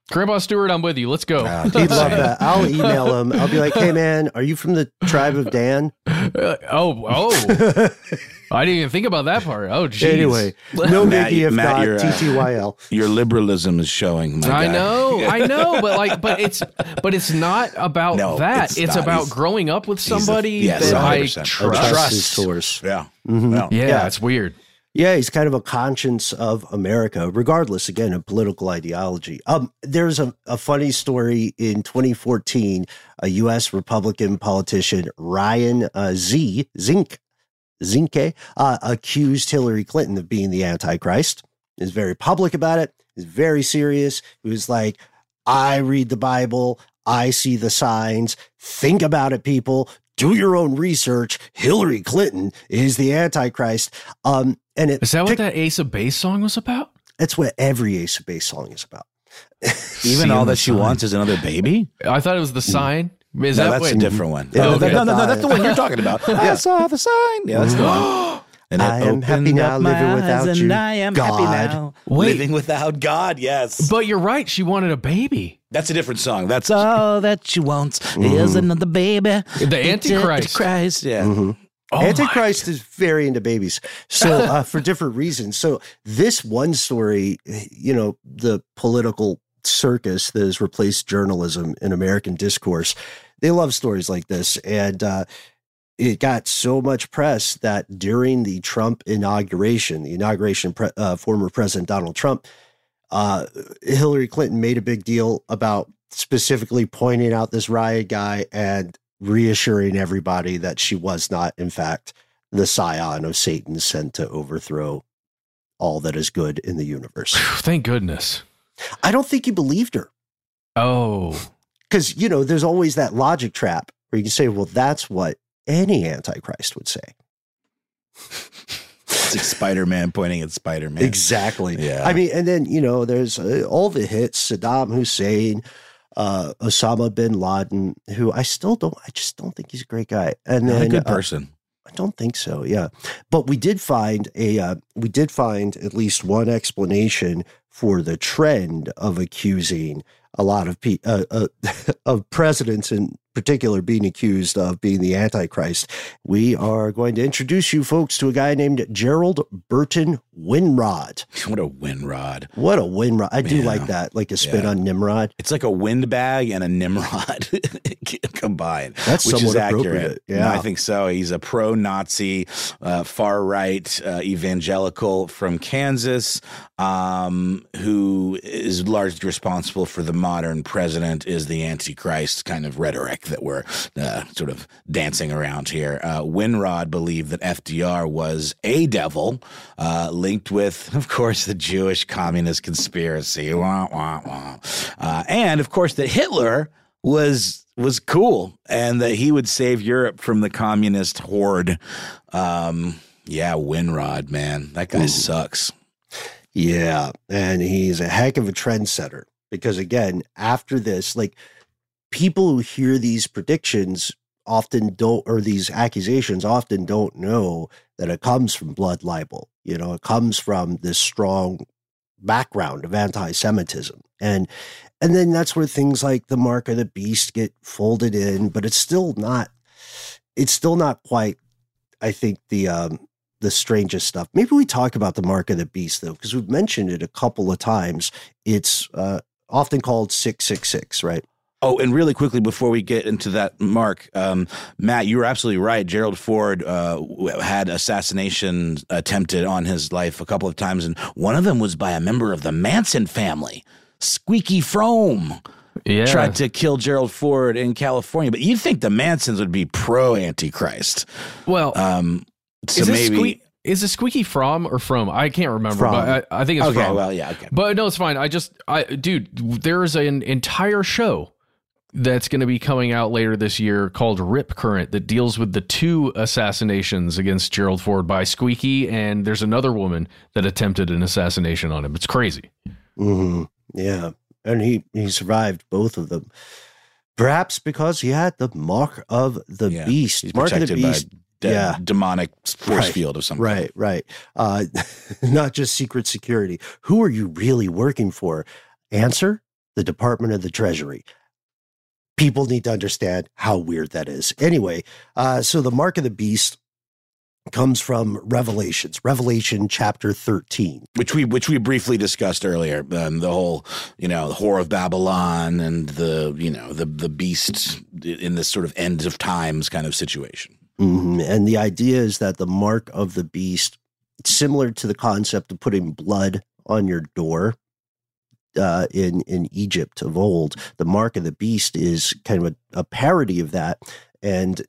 Grandpa Stewart, I'm with you. Let's go. Uh, He'd love that. I'll email him. I'll be like, hey, man, are you from the tribe of Dan? Uh, oh, oh. I didn't even think about that part. Oh, geez. Anyway, no Matt, biggie if Matt, not you're, uh, T T Y L. Your liberalism is showing. My I guy. know, I know, but like, but it's, but it's not about No, that. it's It's, not. about He's- growing up with he's a- somebody yes, that I one hundred percent. trust. Trust his source. Yeah. Mhm. Yeah. Yeah, Yeah. it's weird. Yeah, he's kind of a conscience of America, regardless, again, of political ideology. Um, there's a, a funny story in twenty fourteen. A U S Republican politician, Ryan uh, Z, Zink, Zinke, uh, accused Hillary Clinton of being the Antichrist. Is very public about it. Is very serious. He was like, I read the Bible. I see the signs. Think about it, people. Do your own research. Hillary Clinton is the Antichrist. Um, and it Is that what picked- that Ace of Base song was about? That's what every Ace of Base song is about. Even Seeing all the that she sign. wants is another baby. I thought it was the sign. Is No, that that's wait, a different one. Yeah, Oh, okay. no, no, no, that's the one you're talking about. I saw the sign. Yeah, that's the one. And it I am happy opened now up my living eyes without and you, I am God. happy now Wait. living without God. Yes, But you're right. She wanted a baby. that's a different song. That's all that she wants is another baby. The Antichrist. Christ. Yeah. Mhm. Oh my Antichrist is very into babies. So uh, for different reasons. So this one story, you know, the political circus that has replaced journalism in American discourse, they love stories like this. And uh, it got so much press that during the Trump inauguration, the inauguration, pre- uh, former President Donald Trump, uh, Hillary Clinton made a big deal about specifically pointing out this riot guy and reassuring everybody that she was not, in fact, the scion of Satan sent to overthrow all that is good in the universe. Thank goodness. I don't think he believed her Oh, because, you know, there's always that logic trap where you can say, well, that's what any Antichrist would say. It's like Spider-Man pointing at Spider-Man. Exactly. Yeah. I mean, and then, you know, there's uh, all the hits, Saddam Hussein, uh, Osama bin Laden, who I still don't, I just don't think he's a great guy. And Not then a good uh, person. I don't think so. Yeah. But we did find a, uh, we did find at least one explanation for the trend of accusing a lot of pe- uh, uh, of presidents in particular being accused of being the Antichrist. We are going to introduce you folks to a guy named Gerald Burton Winrod. What a windrod. What a Winrod. I do Yeah. like that, like a spin Yeah. on Nimrod. It's like a windbag and a Nimrod combined. That's which somewhat is accurate. appropriate. No, Yeah. I think so. He's a pro-Nazi, uh, far-right uh, evangelical from Kansas, um, who is largely responsible for the modern president is the Antichrist kind of rhetoric that we're uh, sort of dancing around here. Uh, Winrod believed that F D R was a devil, uh, linked with, of course, the Jewish communist conspiracy. Wah, wah, wah. Uh, and, of course, that Hitler was was cool and that he would save Europe from the communist horde. Um, yeah, Winrod, man. That guy Ooh. sucks. Yeah. And he's a heck of a trendsetter because, again, after this, like people who hear these predictions often don't, or these accusations often don't know that it comes from blood libel. You know, it comes from this strong background of anti-Semitism. And and then that's where things like the mark of the beast get folded in, but it's still not, it's still not quite, I think, the um, the strangest stuff. Maybe we talk about the mark of the beast, though, because we've mentioned it a couple of times. It's uh, often called six six six, right? Oh, and really quickly before we get into that, Mark, um, Matt, you were absolutely right. Gerald Ford uh, had assassination attempted on his life a couple of times, and one of them was by a member of the Manson family. Squeaky Fromme yeah. tried to kill Gerald Ford in California, but you'd think the Mansons would be pro-Antichrist. Well, Um, so is, it maybe sque- is it Squeaky From or From? I can't remember, From. but I, I think it's okay. From. Well, yeah, okay. But no, it's fine. I just, I, dude, there is an entire show that's going to be coming out later this year called Rip Current that deals with the two assassinations against Gerald Ford by Squeaky, and there's another woman that attempted an assassination on him. It's crazy. Mm-hmm. Yeah. And he, he survived both of them. Perhaps because he had the mark of the Yeah, beast. He's Mark of the protected by beast. a de- yeah. demonic force Right, field of some kind. Right, right. Uh, not just secret security. Who are you really working for? Answer, the Department of the Treasury. People need to understand how weird that is. Anyway, uh, so the mark of the beast comes from Revelations, Revelation chapter thirteen. Which we which we briefly discussed earlier, um, the whole, you know, the whore of Babylon and the, you know, the, the beast in this sort of end of times kind of situation. Mm-hmm. And the idea is that the mark of the beast, similar to the concept of putting blood on your door uh, in, in Egypt of old, the mark of the beast is kind of a, a parody of that. And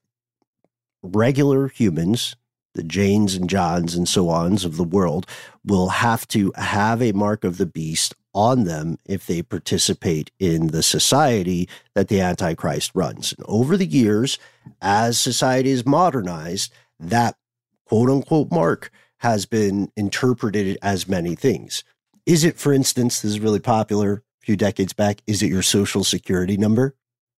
regular humans, the Janes and Johns and so ons of the world, will have to have a mark of the beast on them if they participate in the society that the Antichrist runs. And over the years, as society is modernized, that quote-unquote mark has been interpreted as many things. Is it, for instance, this is really popular a few decades back, is it your social security number?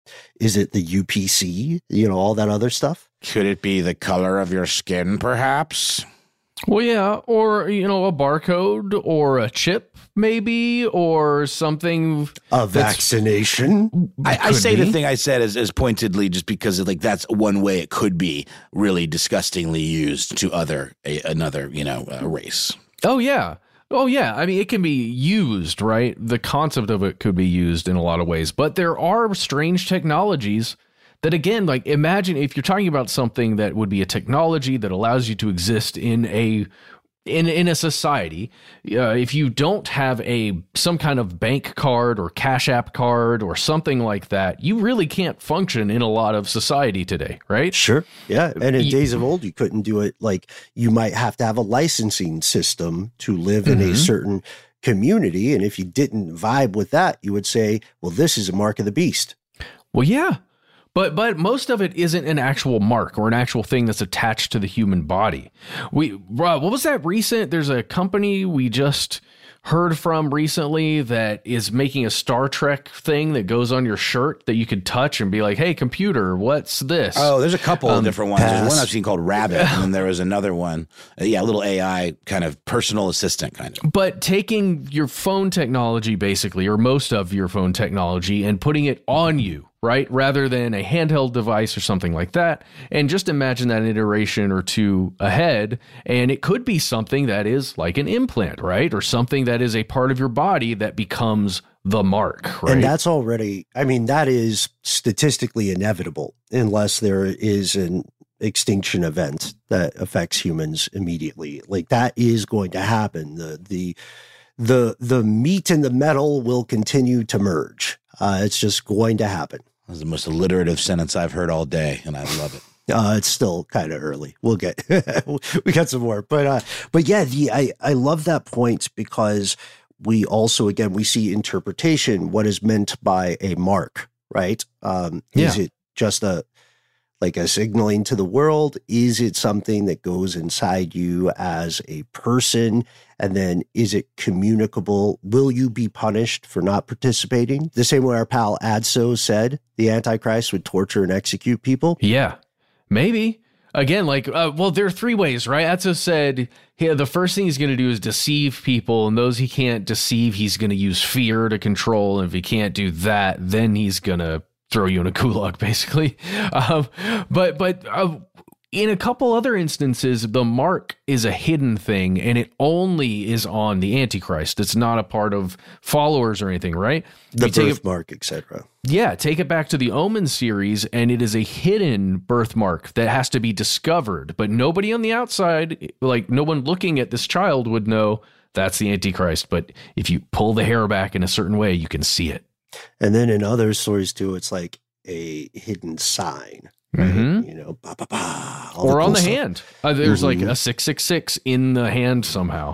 Is it the U P C? You know, all that other stuff? Could it be the color of your skin, perhaps? Well, yeah, or, you know, a barcode or a chip, maybe, or something. A vaccination? I, I say be. the thing I said as, as pointedly just because, like, that's one way it could be really disgustingly used to other, a, another, you know, uh, race. Oh, yeah. Oh, yeah. I mean, it can be used, right? The concept of it could be used in a lot of ways. But there are strange technologies that, again, like, imagine if you're talking about something that would be a technology that allows you to exist in a in in a society. Uh, if you don't have a some kind of bank card or Cash App card or something like that, you really can't function in a lot of society today, right? Sure. Yeah. And in You- days of old, you couldn't do it. Like, you might have to have a licensing system to live in Mhm. a certain community. And if you didn't vibe with that, you would say, well, this is a mark of the beast. Well, yeah. But but most of it isn't an actual mark or an actual thing that's attached to the human body. We Rob, what was that recent? There's a company we just heard from recently that is making a Star Trek thing that goes on your shirt that you could touch and be like, hey, computer, what's this? Oh, there's a couple of Um, different ones. There's pass. one I've seen called Rabbit, and then there was another one. Uh, yeah, a little A I kind of personal assistant kind of. But taking your phone technology, basically, or most of your phone technology, and putting it on you, right? Rather than a handheld device or something like that. And just imagine that iteration or two ahead. And it could be something that is like an implant, right? Or something that is a part of your body that becomes the mark, right? And that's already, I mean, that is statistically inevitable unless there is an extinction event that affects humans immediately. Like, that is going to happen. The, the, the, the meat and the metal will continue to merge. Uh, it's just going to happen. That's the most alliterative sentence I've heard all day, and I love it. Uh, it's still kind of early. We'll get, we got some more, but, uh, but yeah, the, I, I love that point because we also, again, we see interpretation, what is meant by a mark, right? Um, is Yeah. it just a, like a signaling to the world? Is it something that goes inside you as a person? And then is it communicable? Will you be punished for not participating? The same way our pal Adso said the Antichrist would torture and execute people. Yeah, maybe. Again, like, uh, well, there are three ways, right? Atso said, yeah, the first thing he's going to do is deceive people, and those he can't deceive, he's going to use fear to control. And if he can't do that, then he's going to throw you in a gulag, basically. Um, but but uh, in a couple other instances, the mark is a hidden thing, and it only is on the Antichrist. It's not a part of followers or anything, right? The You take it- birthmark, et cetera. Yeah, take it back to the Omen series, and it is a hidden birthmark that has to be discovered. But nobody on the outside, like no one looking at this child, would know that's the Antichrist. But if you pull the hair back in a certain way, you can see it. And then in other stories too, it's like a hidden sign, right? Mhm. You know, bah, bah, bah, all Or cool on the stuff. hand. Uh, there's like Mhm. a six six six in the hand somehow.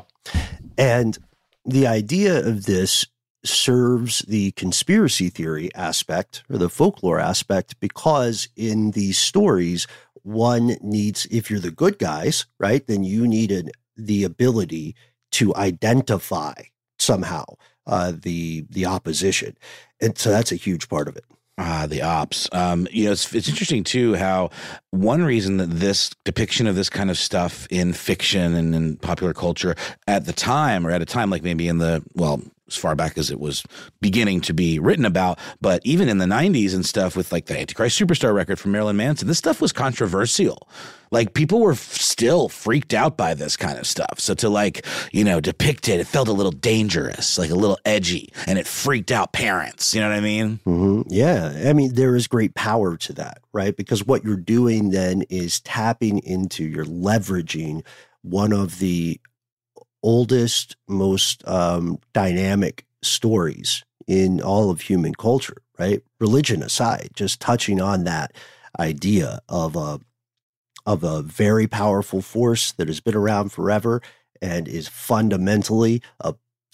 And the idea of this serves the conspiracy theory aspect or the folklore aspect because in these stories, one needs, if you're the good guys, right, then you needed the ability to identify somehow uh, the the opposition. And so that's a huge part of it. Ah, the ops. Um, you know, it's, it's interesting too how one reason that this depiction of this kind of stuff in fiction and in popular culture at the time, or at a time like maybe in the, well, as far back as it was beginning to be written about. But even in the nineties and stuff with like the Antichrist Superstar record from Marilyn Manson, this stuff was controversial. Like people were f- still freaked out by this kind of stuff. So to like, you know, depict it, it felt a little dangerous, like a little edgy, and it freaked out parents. You know what I mean? Mm-hmm. Yeah. I mean, there is great power to that, right? Because what you're doing then is tapping into, you're leveraging one of the oldest, most um, dynamic stories in all of human culture, right? Religion aside, just touching on that idea of a of a very powerful force that has been around forever and is fundamentally a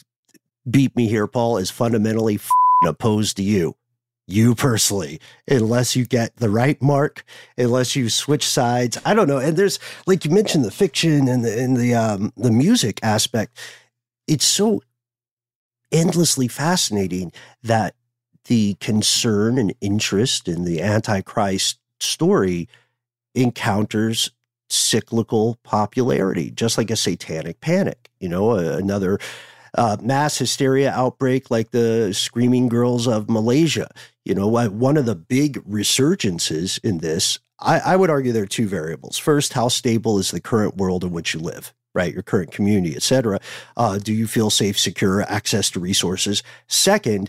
beat me here, Paul, is fundamentally f***ing opposed to you. You personally, unless you get the right mark, unless you switch sides. I don't know. And there's, like you mentioned, the fiction and the and the um, the music aspect. It's so endlessly fascinating that the concern and interest in the Antichrist story encounters cyclical popularity, just like a satanic panic. You know, another uh, mass hysteria outbreak like the Screaming Girls of Malaysia. You know, one of the big resurgences in this, I, I would argue there are two variables. First, how stable is the current world in which you live, right? Your current community, et cetera. Uh, do you feel safe, secure, access to resources? Second,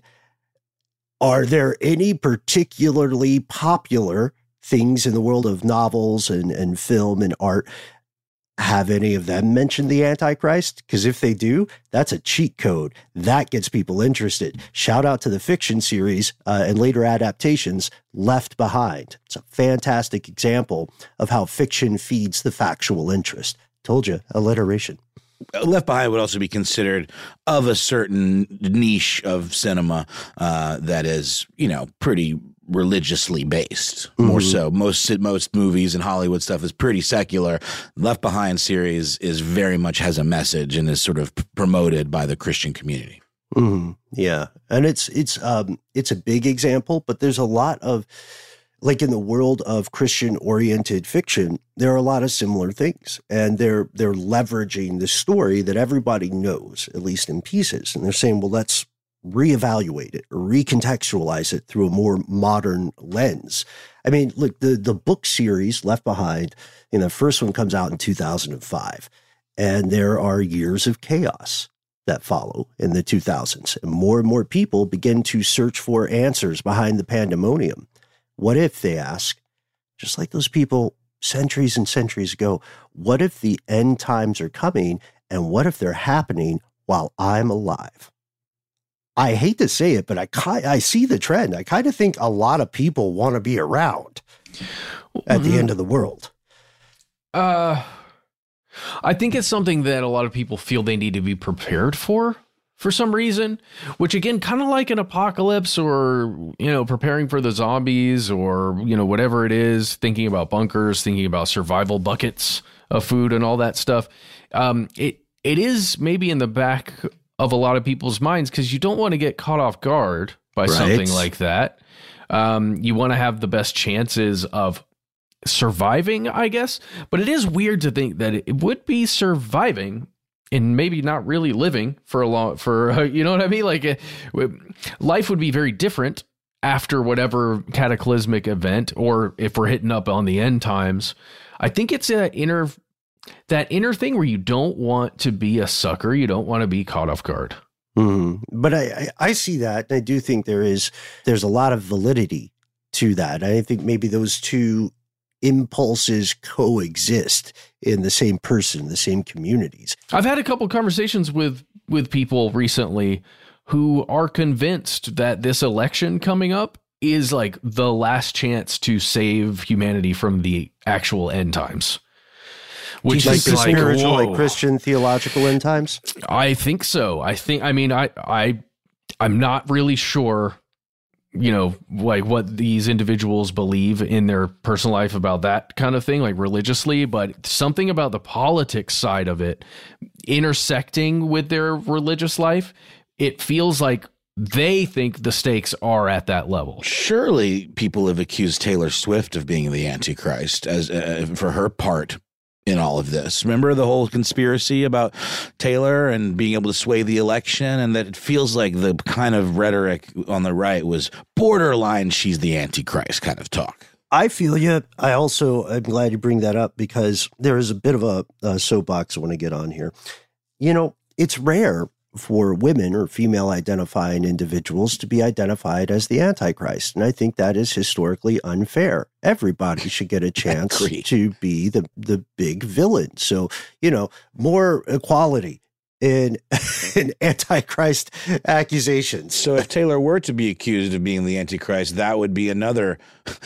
are there any particularly popular things in the world of novels and, and film and art? Have any of them mentioned the Antichrist? Because if they do, that's a cheat code. That gets people interested. Shout out to the fiction series uh, and later adaptations, Left Behind. It's a fantastic example of how fiction feeds the factual interest. Told you, alliteration. Left Behind would also be considered of a certain niche of cinema uh, that is, you know, pretty religiously based. Mm-hmm. More so, most most movies and Hollywood stuff is pretty secular. Left Behind series is very much has a message and is sort of p- promoted by the Christian community. Mm-hmm. Yeah, and it's it's um it's a big example, but there's a lot of, like in the world of Christian-oriented fiction, there are a lot of similar things, and they're they're leveraging the story that everybody knows, at least in pieces, and they're saying, well, let's reevaluate it or recontextualize it through a more modern lens. I mean, look, the the book series Left Behind, you know, the first one comes out in two thousand five, and there are years of chaos that follow in the two thousands, and more and more people begin to search for answers behind the pandemonium. What if, they ask, just like those people centuries and centuries ago, what if the end times are coming, and what if they're happening while I'm alive? I hate to say it, but I I see the trend. I kind of think a lot of people want to be around at mm-hmm. the end of the world. Uh, I think it's something that a lot of people feel they need to be prepared for, for some reason, which again, kind of like an apocalypse or, you know, preparing for the zombies or, you know, whatever it is, thinking about bunkers, thinking about survival buckets of food and all that stuff. Um, it it is maybe in the back of a lot of people's minds, because you don't want to get caught off guard by right. something like that. Um, you want to have the best chances of surviving, I guess. But it is weird to think that it would be surviving and maybe not really living for a long, for, uh, you know what I mean? Like uh, life would be very different after whatever cataclysmic event, or if we're hitting up on the end times. I think it's an inner That inner thing where you don't want to be a sucker. You don't want to be caught off guard. Mm-hmm. But I, I, I see that. And I do think there is, there's a lot of validity to that. I think maybe those two impulses coexist in the same person, the same communities. I've had a couple conversations with, with people recently who are convinced that this election coming up is like the last chance to save humanity from the actual end times. Which like the like, spiritual, whoa. like Christian theological end times? I think so. I think, I mean, I, I, I'm not really sure, you know, like what these individuals believe in their personal life about that kind of thing, like religiously, but something about the politics side of it intersecting with their religious life, it feels like they think the stakes are at that level. Surely people have accused Taylor Swift of being the Antichrist as uh, for her part in all of this. Remember the whole conspiracy about Taylor and being able to sway the election, and that it feels like the kind of rhetoric on the right was borderline she's the Antichrist kind of talk. I feel you. I also am glad you bring that up because there is a bit of a, a soapbox I want to get on here. You know, it's rare for women or female identifying individuals to be identified as the Antichrist. And I think that is historically unfair. Everybody should get a chance to be the, the big villain. So, you know, more equality in, in Antichrist accusations. So if Taylor were to be accused of being the Antichrist, that would be another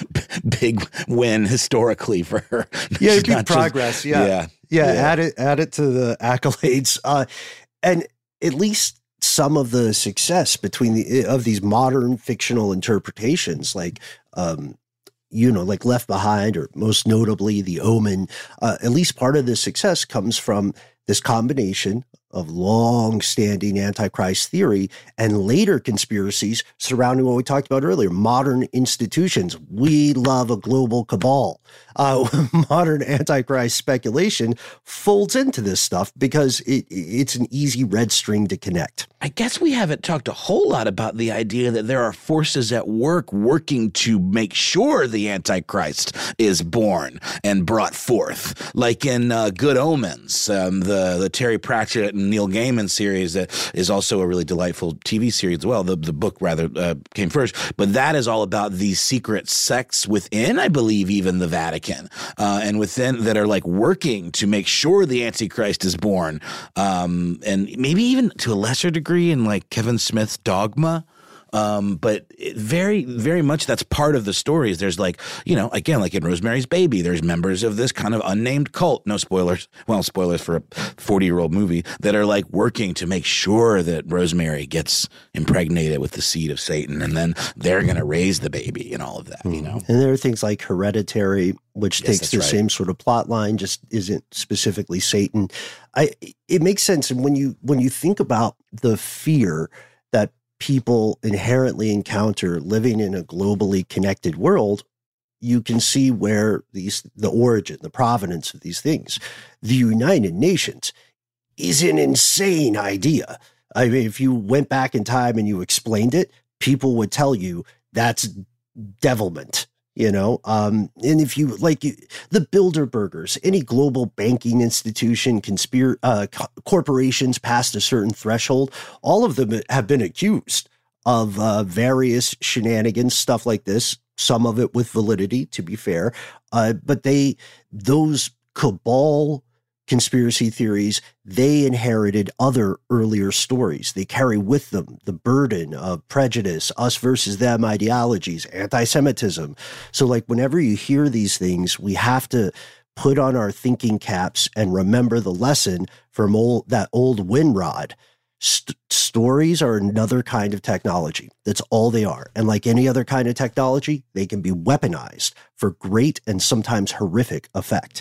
big win historically for her. Yeah, it'd be progress. Just, yeah. yeah. Yeah. Yeah. Add it, add it to the accolades. Uh, and, at least some of the success between the of these modern fictional interpretations, like um, you know, like Left Behind, or most notably The Omen. Uh, at least part of the success comes from this combination of long-standing Antichrist theory and later conspiracies surrounding what we talked about earlier, modern institutions. We love a global cabal. Uh, modern Antichrist speculation folds into this stuff because it, it's an easy red string to connect. I guess we haven't talked a whole lot about the idea that there are forces at work working to make sure the Antichrist is born and brought forth, like in uh, Good Omens, um, the, the Terry Pratchett and Neil Gaiman series that is also a really delightful T V series as well. The, the book, rather, uh, came first. But that is all about these secret sects within, I believe, even the Vatican, uh, and within that are like working to make sure the Antichrist is born. Um, and maybe even to a lesser degree in like Kevin Smith's Dogma. Um, but it very, very much that's part of the stories. There's like, you know, again, like in Rosemary's Baby, there's members of this kind of unnamed cult. No spoilers. Well, spoilers for a forty year old movie that are like working to make sure that Rosemary gets impregnated with the seed of Satan. And then they're going to raise the baby and all of that, you know? And there are things like Hereditary, which Yes, takes the that's right. same sort of plot line, just isn't specifically Satan. I, it makes sense. And when you, when you think about the fear that people inherently encounter living in a globally connected world, you can see where these, the origin, the provenance of these things. The United Nations is an insane idea. I mean, if you went back in time and you explained it, people would tell you that's devilment. You know, um, and if you like you, the Bilderbergers, any global banking institution, conspir- uh, co- corporations past a certain threshold, all of them have been accused of uh, various shenanigans, stuff like this. Some of it with validity, to be fair, uh, but they those cabal conspiracy theories, they inherited other earlier stories. They carry with them the burden of prejudice, us versus them ideologies, anti-Semitism. So like whenever you hear these things, we have to put on our thinking caps and remember the lesson from old, that old Winrod. St- stories are another kind of technology. That's all they are. And like any other kind of technology, they can be weaponized for great and sometimes horrific effect.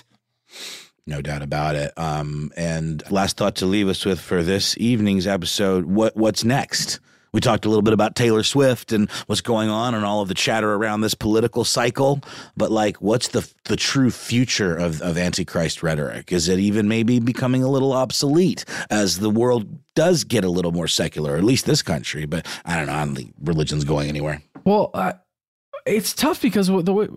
No doubt about it. Um, and last thought to leave us with for this evening's episode, what what's next? We talked a little bit about Taylor Swift and what's going on and all of the chatter around this political cycle. But like, what's the the true future of, of Antichrist rhetoric? Is it even maybe becoming a little obsolete as the world does get a little more secular, or at least this country? But I don't know. I don't think religion's going anywhere. Well, uh, it's tough because the way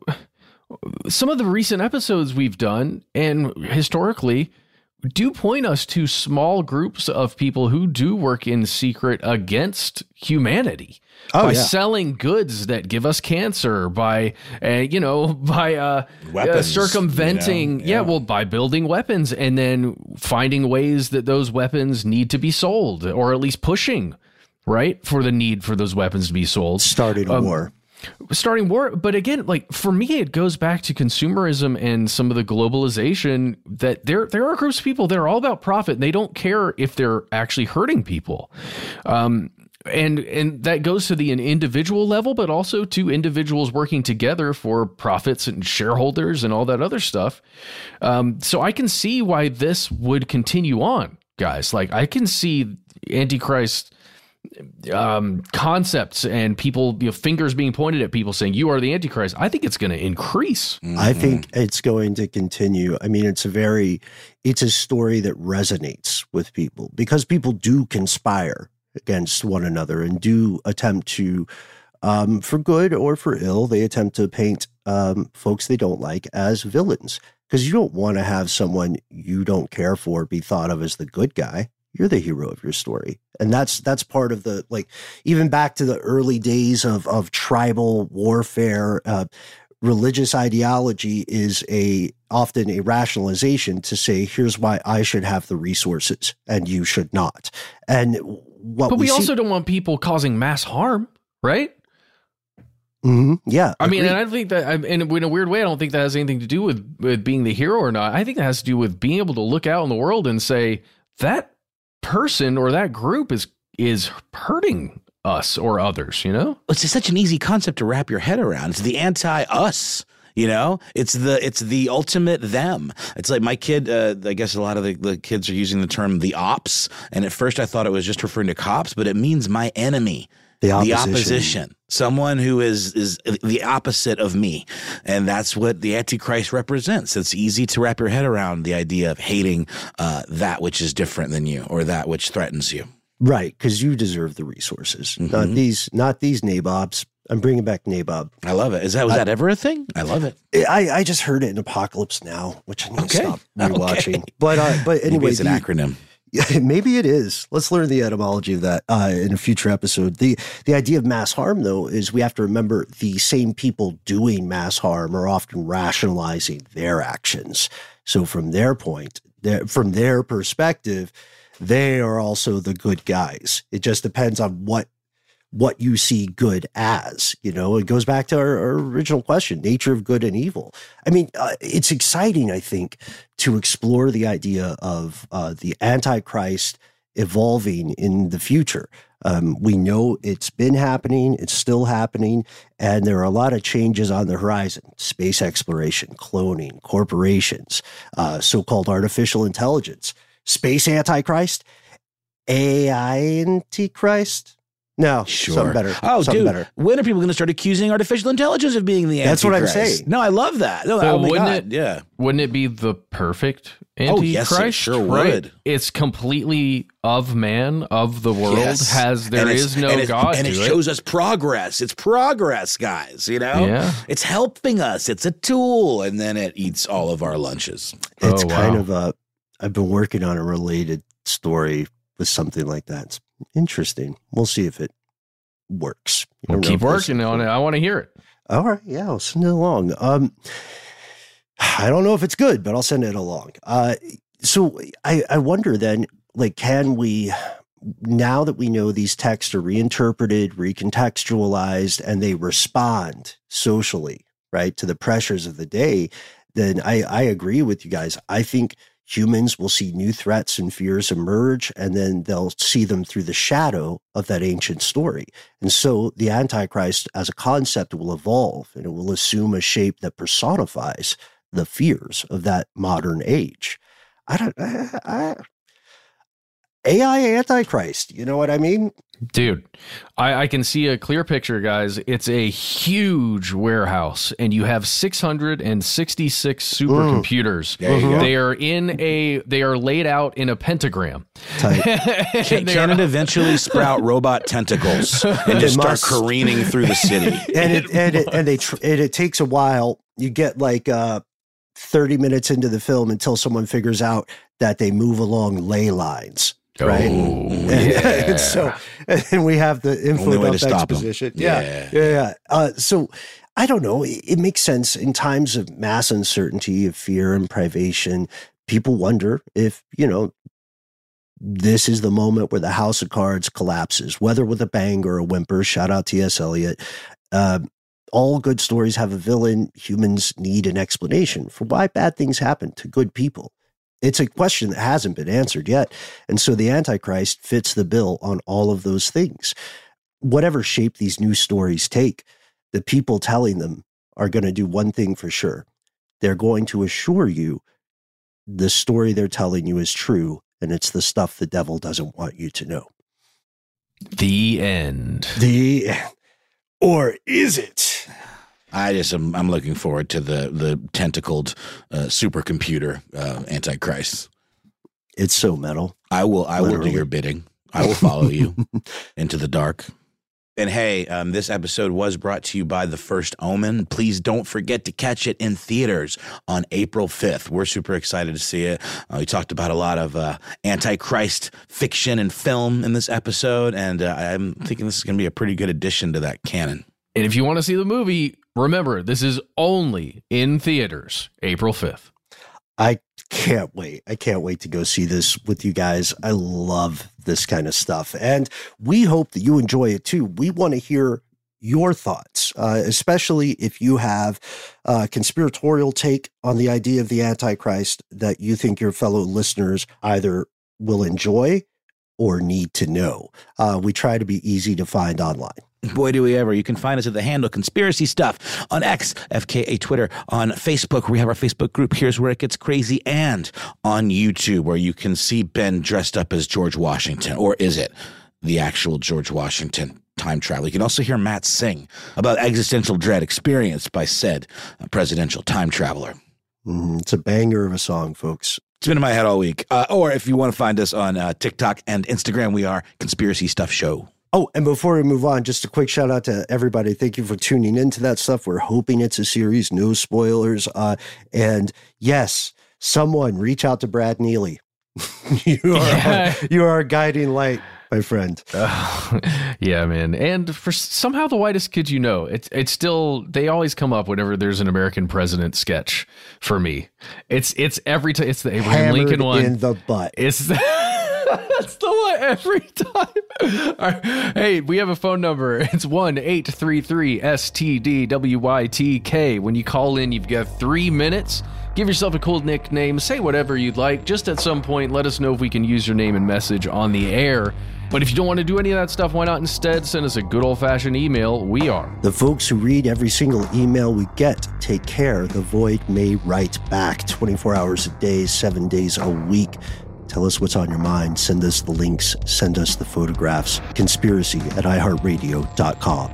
some of the recent episodes we've done and historically do point us to small groups of people who do work in secret against humanity oh, by yeah. selling goods that give us cancer, by, uh, you know, by uh, Weapons, uh, circumventing, you know? yeah. Yeah. well, by building weapons and then finding ways that those weapons need to be sold, or at least pushing, right, for the need for those weapons to be sold. Starting a Um, war. starting war. But again, like for me, it goes back to consumerism and some of the globalization that there, there are groups of people that are all about profit. And they don't care if they're actually hurting people. Um, and, and that goes to the an individual level, but also to individuals working together for profits and shareholders and all that other stuff. Um, so I can see why this would continue on, guys. Like I can see Antichrist um, concepts and people, you know, fingers being pointed at people saying you are the Antichrist, I think it's going to increase. Mm-hmm. I think it's going to continue. I mean, it's a very, it's a story that resonates with people because people do conspire against one another and do attempt to, um, for good or for ill, they attempt to paint um, folks they don't like as villains because you don't want to have someone you don't care for be thought of as the good guy. You're the hero of your story. And that's that's part of the, like, even back to the early days of, of tribal warfare, uh, religious ideology is a often a rationalization to say, here's why I should have the resources and you should not. And what But we, we also see, don't want people causing mass harm, right? mm-hmm, yeah. I mean, agreed. and I think that, and in a weird way, I don't think that has anything to do with, with being the hero or not. I think that has to do with being able to look out in the world and say, that person or that group is is hurting us or others, you know? It's just such an easy concept to wrap your head around. It's the anti-us. You know, it's the it's the ultimate them. It's like my kid. Uh, I guess a lot of the, the kids are using the term the ops. And at first I thought it was just referring to cops, but it means my enemy. The opposition. The opposition, someone who is is the opposite of me. And that's what the Antichrist represents. It's easy to wrap your head around the idea of hating uh, that which is different than you or that which threatens you. Right, because you deserve the resources, Mm-hmm. not these not these nabobs. I'm bringing back nabob. I love it. Is that was I, that ever a thing? I love it. I, I just heard it in Apocalypse Now, which I need Okay. to stop rewatching. Okay. But uh, but anyway, Maybe it's an the- acronym. Yeah, maybe it is. Let's learn the etymology of that uh, in a future episode. The the idea of mass harm, though, is we have to remember the same people doing mass harm are often rationalizing their actions. So from their point, their, from their perspective, they are also the good guys. It just depends on what what you see good as. You know, it goes back to our, our original question, nature of good and evil. I mean, uh, it's exciting, I think, to explore the idea of uh, the Antichrist evolving in the future. Um, we know it's been happening, it's still happening, and there are a lot of changes on the horizon. Space exploration, cloning, corporations, uh, so-called artificial intelligence, space Antichrist, A I Antichrist. No, Sure. something better. Oh, something dude, better. when are people going to start accusing artificial intelligence of being the That's what I'm Antichrist? saying. No, I love that. No, Well, oh my wouldn't God, it- yeah. Wouldn't it be the perfect Oh, yes, Antichrist? it sure right? would. It's completely of man, of the world. Yes. Has there And it's- is no and it, God and to it it. shows us progress. It's progress, guys. You know, Yeah. it's helping us. It's a tool, and then it eats all of our lunches. It's Oh, kind wow. of a, I've been working on a related story with something like that. It's interesting. We'll see if it works. You Well, don't know keep if this- working on it. I want to hear it. All right. Yeah, I'll send it along. Um, I don't know if it's good, but I'll send it along. Uh, so I, I wonder then, like, can we, now that we know these texts are reinterpreted, recontextualized, and they respond socially, right, to the pressures of the day, then I, I agree with you guys. I think humans will see new threats and fears emerge, and then they'll see them through the shadow of that ancient story. And so the Antichrist as a concept will evolve, and it will assume a shape that personifies the fears of that modern age. I don't, I, I, A I Antichrist, you know what I mean? Dude, I, I can see a clear picture, guys. It's a huge warehouse, and you have six hundred sixty-six supercomputers. There you go. They are in a. They are laid out in a pentagram. Tight. Can, They can are- it eventually sprout robot tentacles and just start must. careening through the city? and it and it and they tr- and it takes a while. You get like uh, thirty minutes into the film until someone figures out that they move along ley lines, right? Oh, And, yeah. and so and we have the info Only way to dump stop 'em. exposition. Yeah. Yeah, yeah, yeah. Uh, so I don't know. It, it makes sense in times of mass uncertainty, of fear and privation. People wonder if you know. This is the moment where the house of cards collapses, whether with a bang or a whimper. Shout out T S. Eliot. Uh, all good stories have a villain. Humans need an explanation for why bad things happen to good people. It's a question that hasn't been answered yet. And so the Antichrist fits the bill on all of those things. Whatever shape these new stories take, the people telling them are going to do one thing for sure. They're going to assure you the story they're telling you is true, and it's the stuff the devil doesn't want you to know. The end. The or is it? I just am, I'm looking forward to the the tentacled uh, supercomputer uh, Antichrist. It's so metal. I will I Literally. will do your bidding. I will follow you into the dark. And hey, um, this episode was brought to you by The First Omen. Please don't forget to catch it in theaters on April fifth. We're super excited to see it. Uh, we talked about a lot of uh, Antichrist fiction and film in this episode, and uh, I'm thinking this is going to be a pretty good addition to that canon. And if you want to see the movie, remember, this is only in theaters, April fifth. I can't wait. I can't wait to go see this with you guys. I love this kind of stuff. And we hope that you enjoy it too. We want to hear your thoughts, uh, especially if you have a conspiratorial take on the idea of the Antichrist that you think your fellow listeners either will enjoy or need to know. Uh, we try to be easy to find online. Boy, do we ever. You can find us at the handle Conspiracy Stuff on X, F K A Twitter, on Facebook, where we have our Facebook group, Here's Where It Gets Crazy, and on YouTube, where you can see Ben dressed up as George Washington. Or is it the actual George Washington time travel? You can also hear Matt sing about existential dread experienced by said presidential time traveler. Mm, it's a banger of a song, folks. It's been in my head all week. Uh, or if you want to find us on uh, TikTok and Instagram, we are Conspiracy Stuff Show. Oh, and before we move on, just a quick shout out to everybody. Thank you for tuning into that stuff. We're hoping it's a series, no spoilers. Uh, and yes, someone reach out to Brad Neely. you are Yeah. you are a guiding light, my friend. Uh, yeah, man. And for somehow the whitest kids you know, it's it's still, they always come up whenever there's an American president sketch for me. It's it's every time. It's the Abraham Hammered Lincoln one. in the butt. It's the, that's the one every time. All right. Hey, we have a phone number. It's one eight three three S T D W Y T K. When you call in, you've got three minutes. Give yourself a cool nickname. Say whatever you'd like. Just at some point, let us know if we can use your name and message on the air. But if you don't want to do any of that stuff, why not instead send us a good old-fashioned email? We are The folks who read every single email we get take care. The Void may write back twenty-four hours a day, seven days a week. Tell us what's on your mind. Send us the links. Send us the photographs. Conspiracy at i heart radio dot com.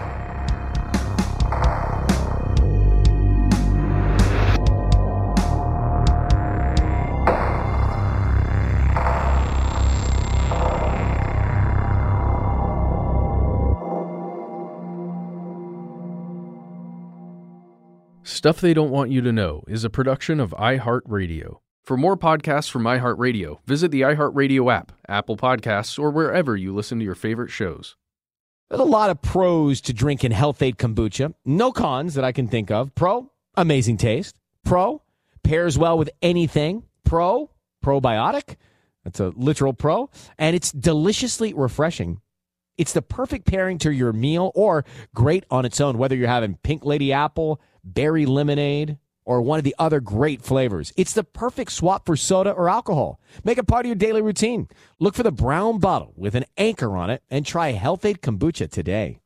Stuff They Don't Want You to Know is a production of iHeartRadio. For more podcasts from iHeartRadio, visit the iHeartRadio app, Apple Podcasts, or wherever you listen to your favorite shows. There's a lot of pros to drinking Health Aid Kombucha. No cons that I can think of. Pro, amazing taste. Pro, pairs well with anything. Pro, probiotic. That's a literal pro. And it's deliciously refreshing. It's the perfect pairing to your meal or great on its own, whether you're having Pink Lady Apple, berry lemonade, or one of the other great flavors. It's the perfect swap for soda or alcohol. Make it part of your daily routine. Look for the brown bottle with an anchor on it and try Health Aid Kombucha today.